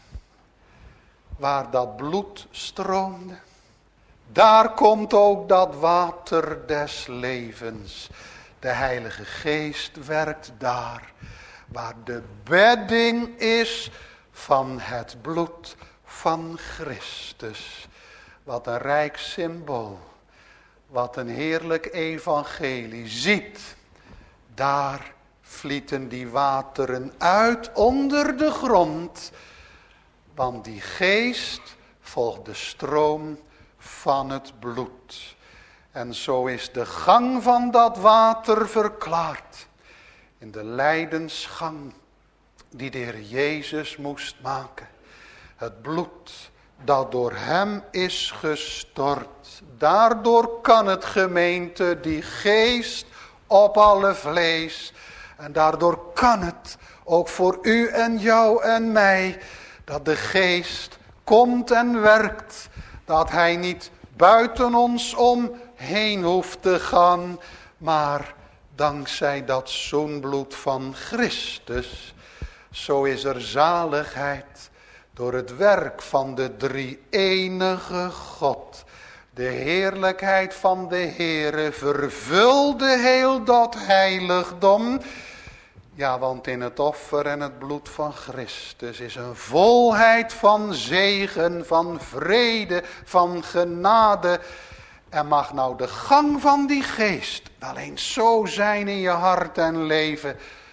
Waar dat bloed stroomde. Daar komt ook dat water des levens. De Heilige Geest werkt daar. Waar de bedding is van het bloed van Christus. Wat een rijk symbool. Wat een heerlijk evangelie. Ziet, daar vlieten die wateren uit onder de grond. Want die geest volgt de stroom van het bloed. En zo is de gang van dat water verklaard. In de lijdensgang die de Heer Jezus moest maken. Het bloed dat door hem is gestort. Daardoor kan het, gemeente, die geest op alle vlees. En daardoor kan het ook voor u en jou en mij. Dat de geest komt en werkt. Dat hij niet buiten ons omheen hoeft te gaan. Maar dankzij dat zoenbloed van Christus. Zo is er zaligheid. Door het werk van de drie-enige God. De heerlijkheid van de Heere vervulde heel dat heiligdom. Ja, want in het offer en het bloed van Christus is een volheid van zegen, van vrede, van genade. En mag nou de gang van die geest wel eens zo zijn in je hart en leven.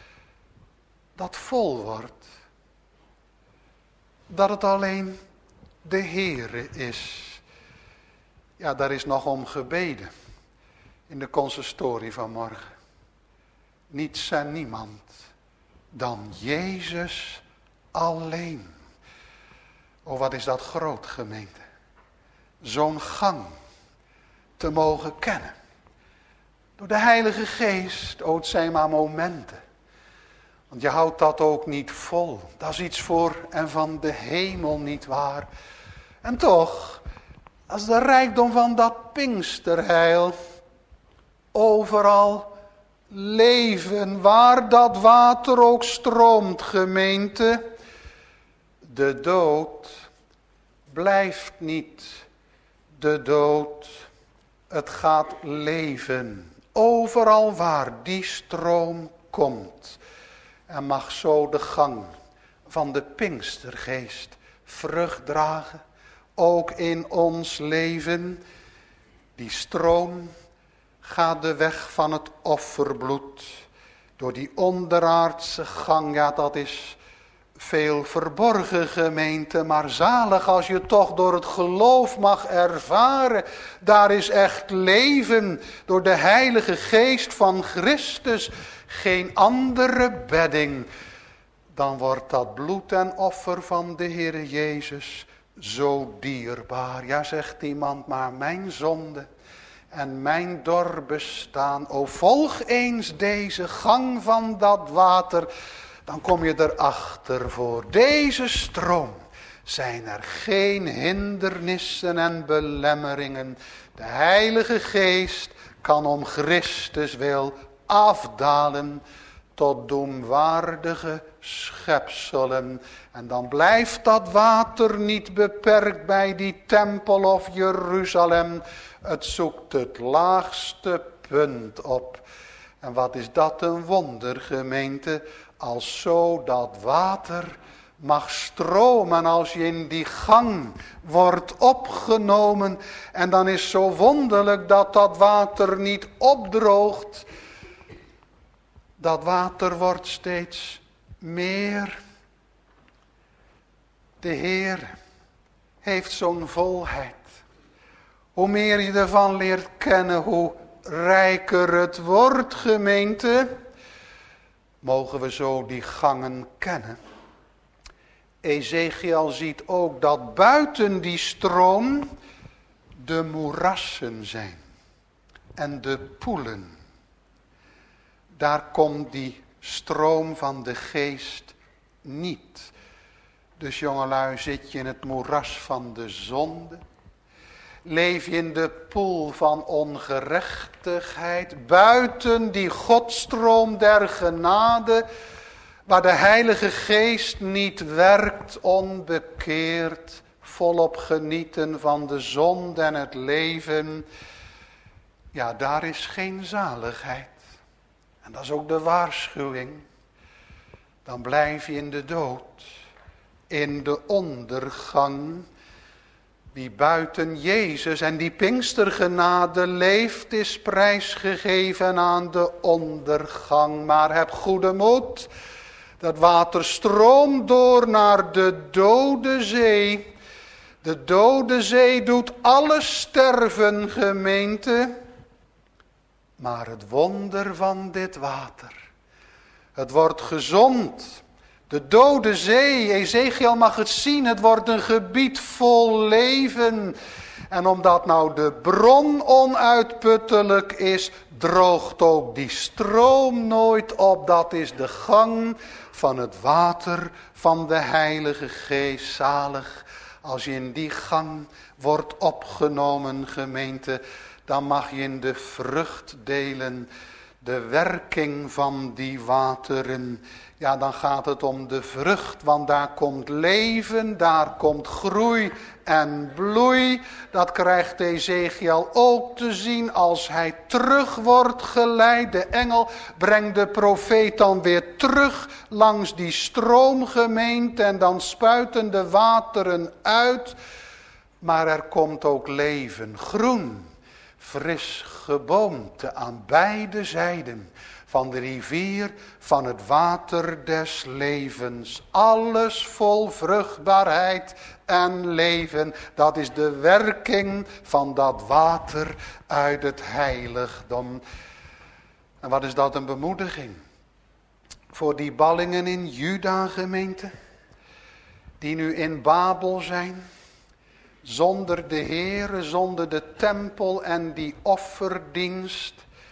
Dat vol wordt. Dat het alleen de Heere is. Ja, daar is nog om gebeden. In de consistorie van morgen. Niets en niemand dan Jezus alleen. Oh, wat is dat groot, gemeente. Zo'n gang te mogen kennen. Door de Heilige Geest. Oh, het zijn maar momenten. Want je houdt dat ook niet vol. Dat is iets voor en van de hemel, niet waar. En toch, als de rijkdom van dat Pinksterheil. Overal leven, waar dat water ook stroomt, gemeente. De dood blijft niet de dood. Het gaat leven. Overal waar die stroom komt. En mag zo de gang van de Pinkstergeest vrucht dragen. Ook in ons leven. Die stroom gaat de weg van het offerbloed. Door die onderaardse gang. Ja, dat is veel verborgen, gemeente, maar zalig als je toch door het geloof mag ervaren. Daar is echt leven door de Heilige Geest van Christus. Geen andere bedding. Dan wordt dat bloed en offer van de Heer Jezus zo dierbaar. Ja, zegt iemand, maar mijn zonde en mijn dor bestaan. O, volg eens deze gang van dat water. Dan kom je erachter, voor deze stroom zijn er geen hindernissen en belemmeringen. De Heilige Geest kan om Christus wil afdalen tot doemwaardige schepselen. En dan blijft dat water niet beperkt bij die tempel of Jeruzalem. Het zoekt het laagste punt op. En wat is dat een wonder, gemeente, als zo dat water mag stromen, als je in die gang wordt opgenomen. En dan is zo wonderlijk dat dat water niet opdroogt. Dat water wordt steeds meer. De Heer heeft zo'n volheid. Hoe meer je ervan leert kennen, hoe rijker het wordt, gemeente. Mogen we zo die gangen kennen. Ezekiel ziet ook dat buiten die stroom de moerassen zijn. En de poelen. Daar komt die stroom van de geest niet. Dus jongelui, zit je in het moeras van de zonde. Leef je in de poel van ongerechtigheid. Buiten die godstroom der genade. Waar de Heilige Geest niet werkt, onbekeerd. Volop genieten van de zonde en het leven. Ja, daar is geen zaligheid. En dat is ook de waarschuwing. Dan blijf je in de dood. In de ondergang. Wie buiten Jezus en die Pinkstergenade leeft, is prijsgegeven aan de ondergang. Maar heb goede moed. Dat water stroomt door naar de dode zee. De dode zee doet alles sterven, gemeente. Maar het wonder van dit water. Het wordt gezond. De dode zee, Ezekiel mag het zien, het wordt een gebied vol leven. En omdat nou de bron onuitputtelijk is, droogt ook die stroom nooit op. Dat is de gang van het water van de Heilige Geest. Zalig als je in die gang wordt opgenomen, gemeente. Dan mag je in de vrucht delen, de werking van die wateren. Ja, dan gaat het om de vrucht, want daar komt leven, daar komt groei en bloei. Dat krijgt Ezekiel ook te zien als hij terug wordt geleid. De engel brengt de profeet dan weer terug langs die stroomgemeente en dan spuiten de wateren uit. Maar er komt ook leven, groen, fris geboomte aan beide zijden van de rivier van het water des levens. Alles vol vruchtbaarheid en leven. Dat is de werking van dat water uit het heiligdom. En wat is dat een bemoediging voor die ballingen in Juda, gemeente, die nu in Babel zijn. Zonder de Heere, zonder de tempel en die offerdienst.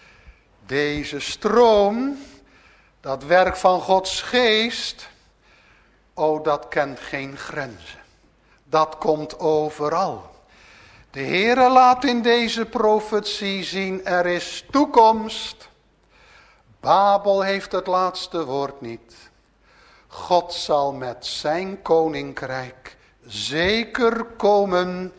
Deze stroom, dat werk van Gods geest, oh, dat kent geen grenzen. Dat komt overal. De Heere laat in deze profetie zien, er is toekomst. Babel heeft het laatste woord niet. God zal met zijn koninkrijk zeker komen.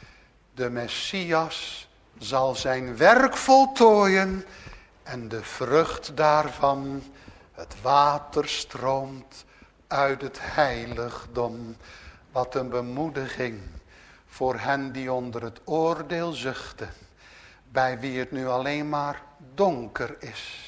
De Messias zal zijn werk voltooien. En de vrucht daarvan, het water stroomt uit het heiligdom. Wat een bemoediging voor hen die onder het oordeel zuchten. Bij wie het nu alleen maar donker is.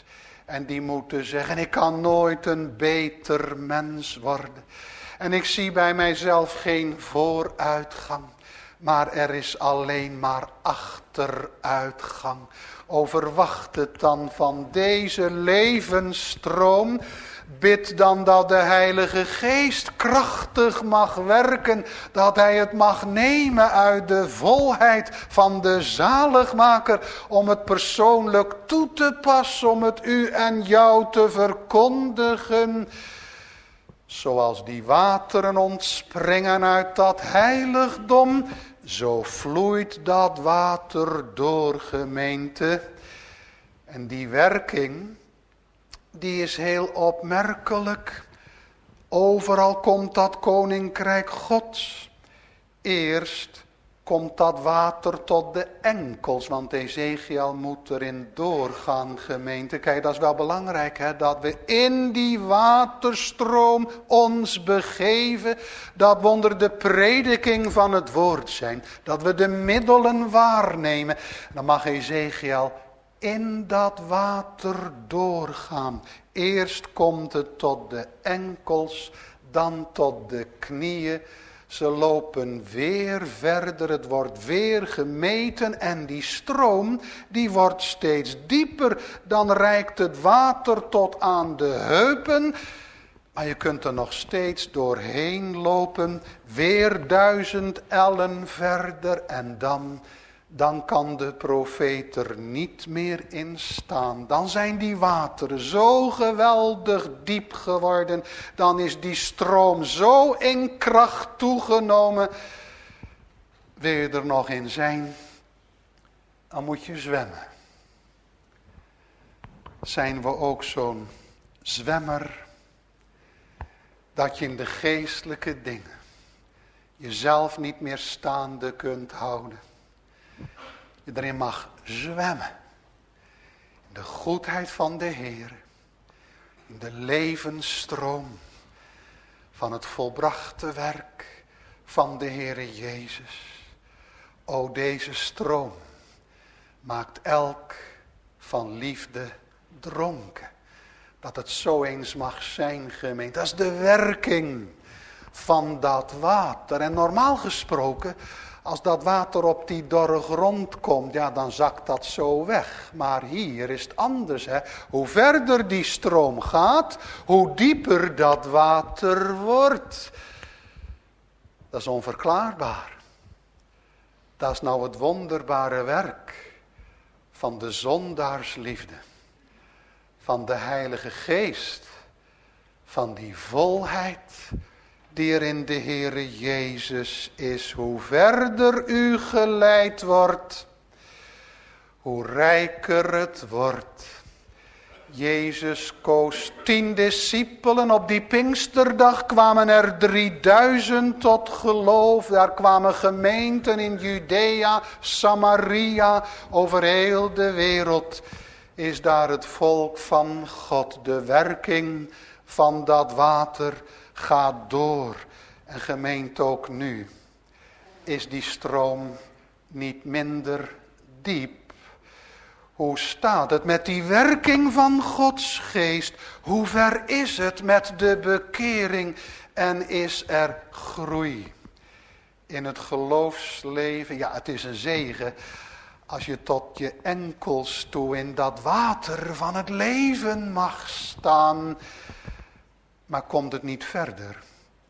En die moeten zeggen, ik kan nooit een beter mens worden. En ik zie bij mijzelf geen vooruitgang. Maar er is alleen maar achteruitgang. Overwacht het dan van deze levensstroom. Bid dan dat de Heilige Geest krachtig mag werken. Dat Hij het mag nemen uit de volheid van de zaligmaker. Om het persoonlijk toe te passen. Om het u en jou te verkondigen. Zoals die wateren ontspringen uit dat heiligdom. Zo vloeit dat water door, gemeente. En die werking, die is heel opmerkelijk. Overal komt dat koninkrijk Gods. Eerst komt dat water tot de enkels. Want Ezekiel moet erin doorgaan, gemeente. Kijk, dat is wel belangrijk, hè? Dat we in die waterstroom ons begeven. Dat we onder de prediking van het woord zijn. Dat we de middelen waarnemen. Dan mag Ezekiel in dat water doorgaan. Eerst komt het tot de enkels, dan tot de knieën. Ze lopen weer verder, het wordt weer gemeten en die stroom die wordt steeds dieper. Dan reikt het water tot aan de heupen, maar je kunt er nog steeds doorheen lopen. Weer 1000 ellen verder en dan kan de profeet er niet meer in staan. Dan zijn die wateren zo geweldig diep geworden. Dan is die stroom zo in kracht toegenomen. Wil je er nog in zijn, dan moet je zwemmen. Zijn we ook zo'n zwemmer, dat je in de geestelijke dingen jezelf niet meer staande kunt houden. Je erin mag zwemmen. In de goedheid van de Heer. In de levensstroom van het volbrachte werk van de Heere Jezus. O, deze stroom maakt elk van liefde dronken. Dat het zo eens mag zijn, gemeente. Dat is de werking van dat water. En normaal gesproken, als dat water op die dorre grond komt, ja, dan zakt dat zo weg. Maar hier is het anders, hè. Hoe verder die stroom gaat, hoe dieper dat water wordt. Dat is onverklaarbaar. Dat is nou het wonderbare werk van de zondaarsliefde. Van de Heilige Geest. Van die volheid die er in de Heere Jezus is. Hoe verder u geleid wordt, hoe rijker het wordt. Jezus koos 10 discipelen. Op die Pinksterdag kwamen er 3000 tot geloof. Daar kwamen gemeenten in Judea, Samaria, over heel de wereld. Is daar het volk van God. De werking van dat water gaat door. En gemeente, ook nu is die stroom niet minder diep. Hoe staat het met die werking van Gods geest? Hoe ver is het met de bekering? En is er groei in het geloofsleven? Ja, het is een zegen als je tot je enkels toe in dat water van het leven mag staan. Maar komt het niet verder?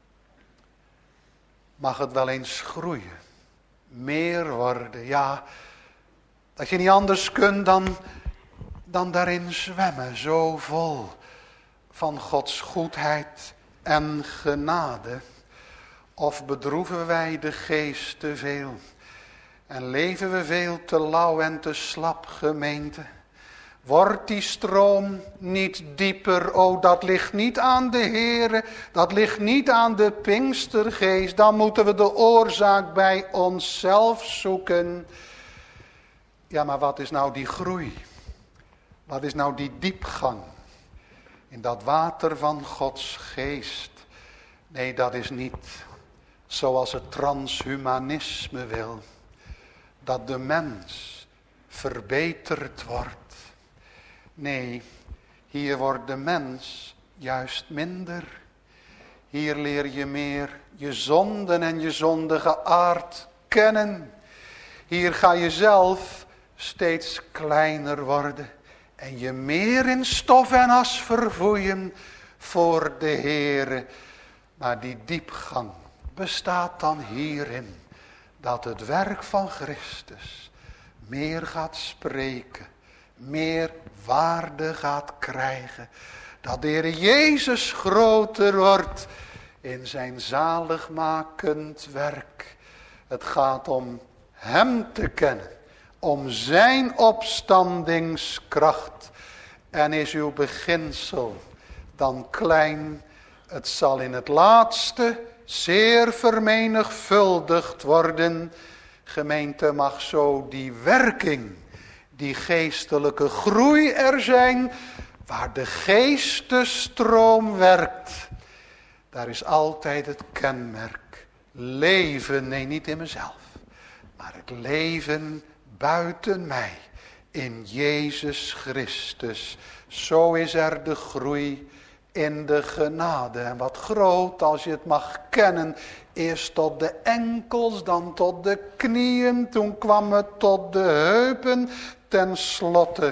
Mag het wel eens groeien? Meer worden, ja. Dat je niet anders kunt dan daarin zwemmen. Zo vol van Gods goedheid en genade. Of bedroeven wij de geest te veel? En leven we veel te lauw en te slap, gemeente? Wordt die stroom niet dieper? Oh, dat ligt niet aan de Heere. Dat ligt niet aan de Pinkstergeest. Dan moeten we de oorzaak bij onszelf zoeken. Ja, maar wat is nou die groei? Wat is nou die diepgang? In dat water van Gods geest. Nee, dat is niet zoals het transhumanisme wil. Dat de mens verbeterd wordt. Nee, Hier wordt de mens juist minder. Hier leer je meer je zonden en je zondige aard kennen. Hier ga je zelf steeds kleiner worden en je meer in stof en as vervoeien voor de Heere. Maar die diepgang bestaat dan hierin, dat het werk van Christus meer gaat spreken, meer waarde gaat krijgen. Dat de Heer Jezus groter wordt in zijn zaligmakend werk. Het gaat om hem te kennen, om zijn opstandingskracht. En is uw beginsel dan klein, het zal in het laatste zeer vermenigvuldigd worden. Gemeente, mag zo die werking, die geestelijke groei er zijn, waar de geestenstroom werkt. Daar is altijd het kenmerk. Leven, nee niet in mezelf, maar het leven buiten mij. In Jezus Christus. Zo is er de groei in de genade. En wat groot als je het mag kennen. Eerst tot de enkels, dan tot de knieën. Toen kwam het tot de heupen. Ten slotte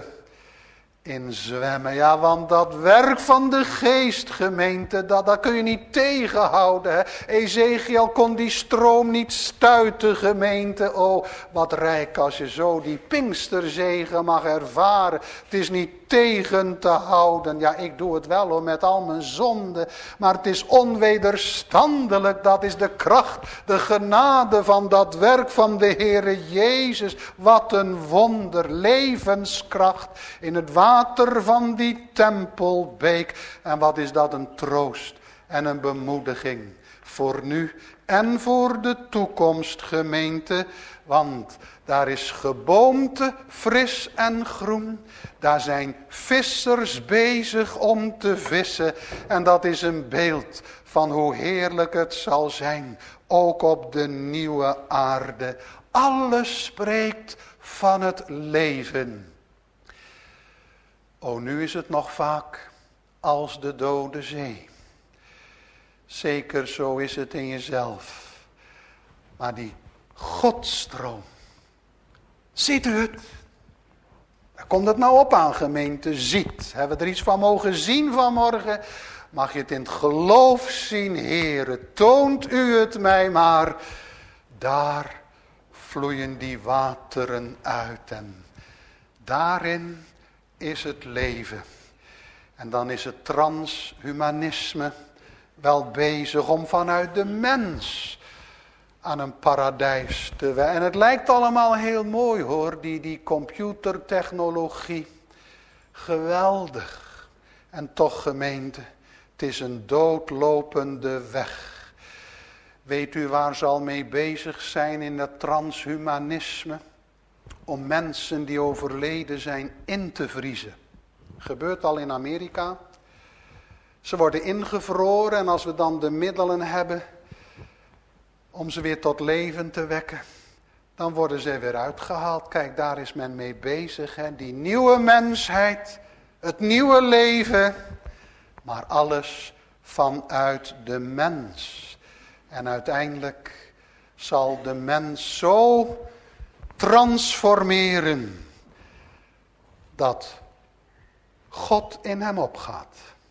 in zwemmen. Ja, want dat werk van de geest, gemeente, dat kun je niet tegenhouden. Hè? Ezekiel kon die stroom niet stuiten, gemeente. Oh, wat rijk als je zo die Pinksterzegen mag ervaren. Het is niet tegen te houden. Ja, ik doe het wel hoor, met al mijn zonden. Maar het is onwederstandelijk. Dat is de kracht, de genade van dat werk van de Heere Jezus. Wat een wonder, levenskracht in het water van die tempelbeek. En wat is dat een troost en een bemoediging voor nu en voor de toekomst, gemeente. Want daar is geboomte, fris en groen. Daar zijn vissers bezig om te vissen. En dat is een beeld van hoe heerlijk het zal zijn. Ook op de nieuwe aarde. Alles spreekt van het leven. O, nu is het nog vaak als de dode zee. Zeker zo is het in jezelf. Maar die Godstroom. Ziet u het? Daar komt het nou op aan, gemeente. Ziet. Hebben we er iets van mogen zien vanmorgen? Mag je het in het geloof zien, Heere. Toont u het mij maar. Daar vloeien die wateren uit. En daarin is het leven. En dan is het transhumanisme wel bezig om vanuit de mens aan een paradijs te wijzen. En het lijkt allemaal heel mooi hoor, die computertechnologie. Geweldig. En toch gemeente, het is een doodlopende weg. Weet u waar ze al mee bezig zijn in dat transhumanisme? Om mensen die overleden zijn in te vriezen. Gebeurt al in Amerika. Ze worden ingevroren en als we dan de middelen hebben om ze weer tot leven te wekken, dan worden ze weer uitgehaald. Kijk, daar is men mee bezig. Hè? Die nieuwe mensheid, het nieuwe leven, maar alles vanuit de mens. En uiteindelijk zal de mens zo transformeren dat God in hem opgaat.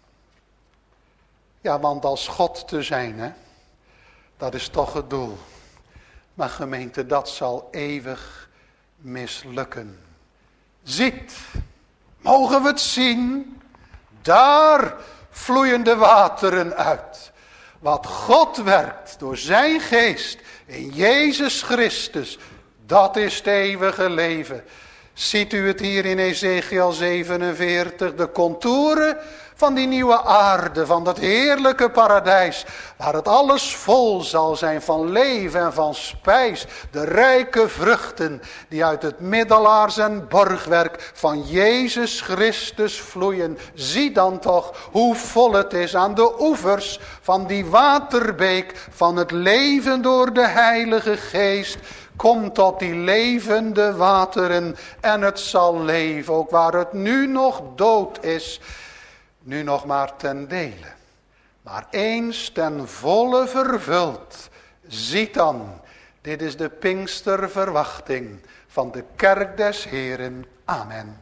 Ja, want als God te zijn, hè, dat is toch het doel. Maar gemeente, dat zal eeuwig mislukken. Ziet, mogen we het zien? Daar vloeien de wateren uit. Wat God werkt door zijn geest in Jezus Christus, dat is het eeuwige leven. Ziet u het hier in Ezekiel 47, de contouren van die nieuwe aarde, van dat heerlijke paradijs, waar het alles vol zal zijn van leven en van spijs, de rijke vruchten die uit het middelaars en borgwerk van Jezus Christus vloeien. Zie dan toch hoe vol het is aan de oevers van die waterbeek van het leven door de Heilige Geest. Kom tot die levende wateren en het zal leven, ook waar het nu nog dood is. nu nog maar ten dele, maar eens ten volle vervuld. Ziet dan, dit is de Pinksterverwachting van de kerk des Heeren. Amen.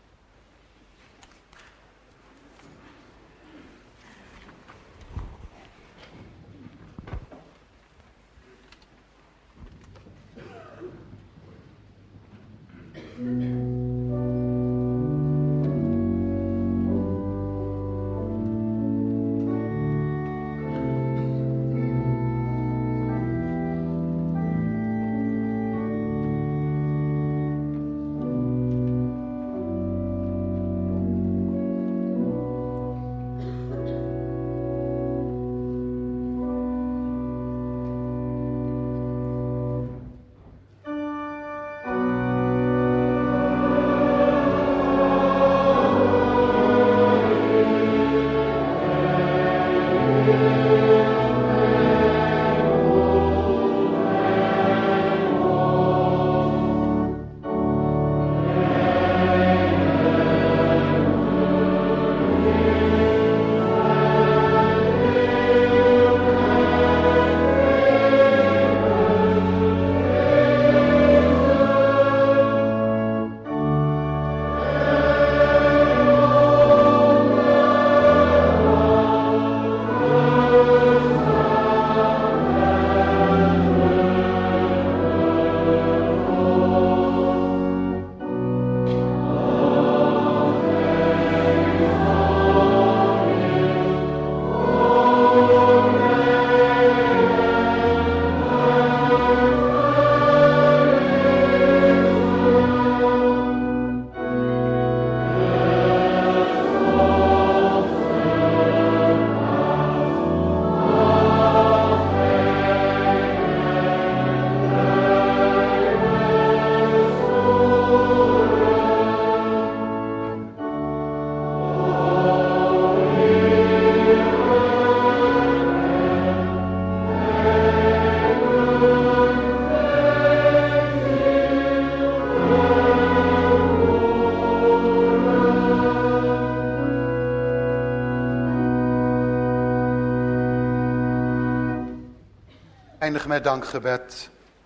Eindig met dankgebed.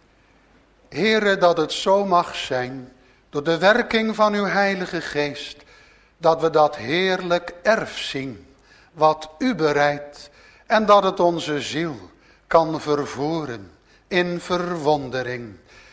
Heere, dat het zo mag zijn, door de werking van uw Heilige Geest, dat we dat heerlijk erf zien, wat u bereidt, en dat het onze ziel kan vervoeren in verwondering.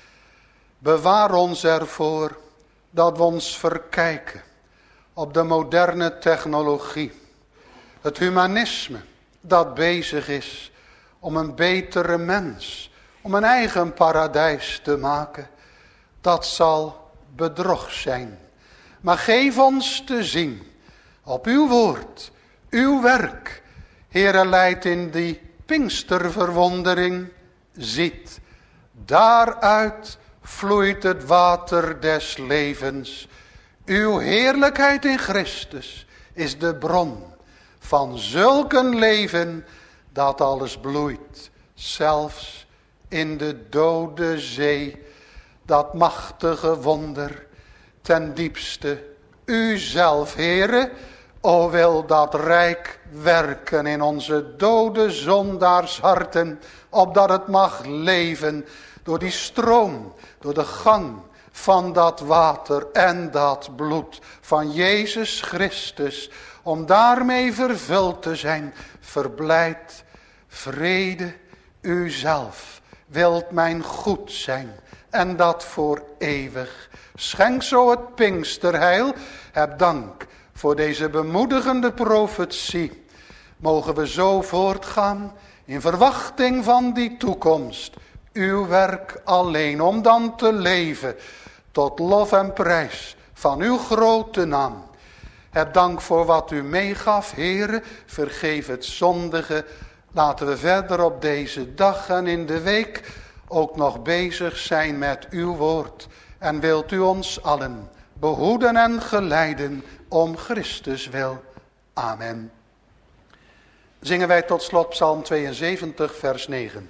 Bewaar ons ervoor dat we ons verkijken op de moderne technologie, het humanisme dat bezig is om een betere mens, om een eigen paradijs te maken. Dat zal bedrog zijn. Maar geef ons te zien op uw woord, uw werk. Heere, leid in die Pinksterverwondering. Ziet, daaruit vloeit het water des levens. Uw heerlijkheid in Christus is de bron van zulk een leven dat alles bloeit, zelfs in de dode zee. Dat machtige wonder ten diepste, u zelf, Heere, o wil dat rijk werken in onze dode zondaarsharten, opdat het mag leven door die stroom, door de gang van dat water en dat bloed van Jezus Christus, om daarmee vervuld te zijn, verblijd, vrede, u zelf wilt mijn goed zijn en dat voor eeuwig. Schenk zo het Pinksterheil, heb dank voor deze bemoedigende profetie. Mogen we zo voortgaan in verwachting van die toekomst, uw werk alleen, om dan te leven tot lof en prijs van uw grote naam. Heb dank voor wat u meegaf, Heere, vergeef het zondige. Laten we verder op deze dag en in de week ook nog bezig zijn met uw woord. En wilt u ons allen behoeden en geleiden om Christus wil. Amen. Zingen wij tot slot Psalm 72 vers 9.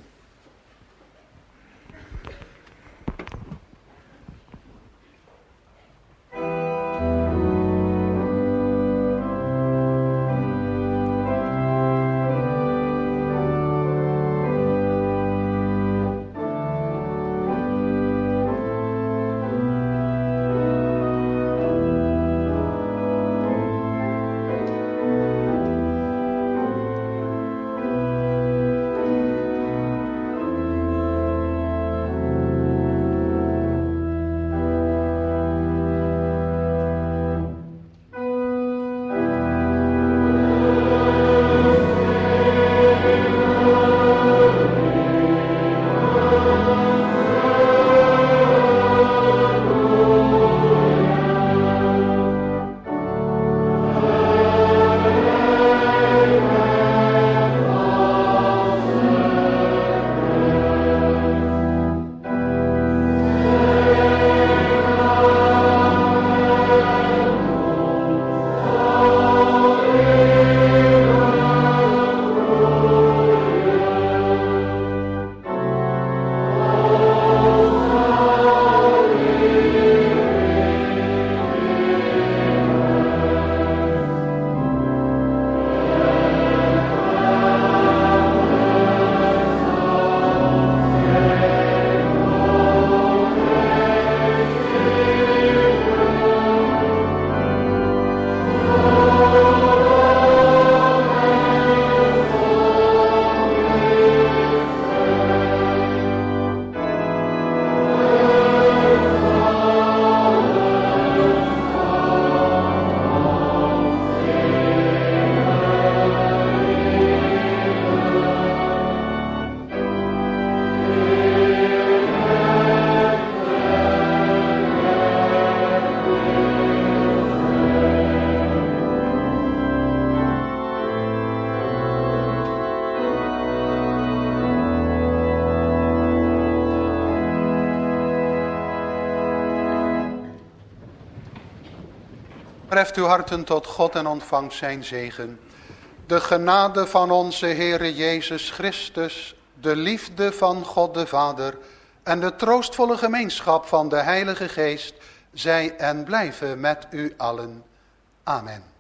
Treft uw harten tot God en ontvangt zijn zegen. De genade van onze Heere Jezus Christus, de liefde van God de Vader en de troostvolle gemeenschap van de Heilige Geest, zij en blijven met u allen. Amen.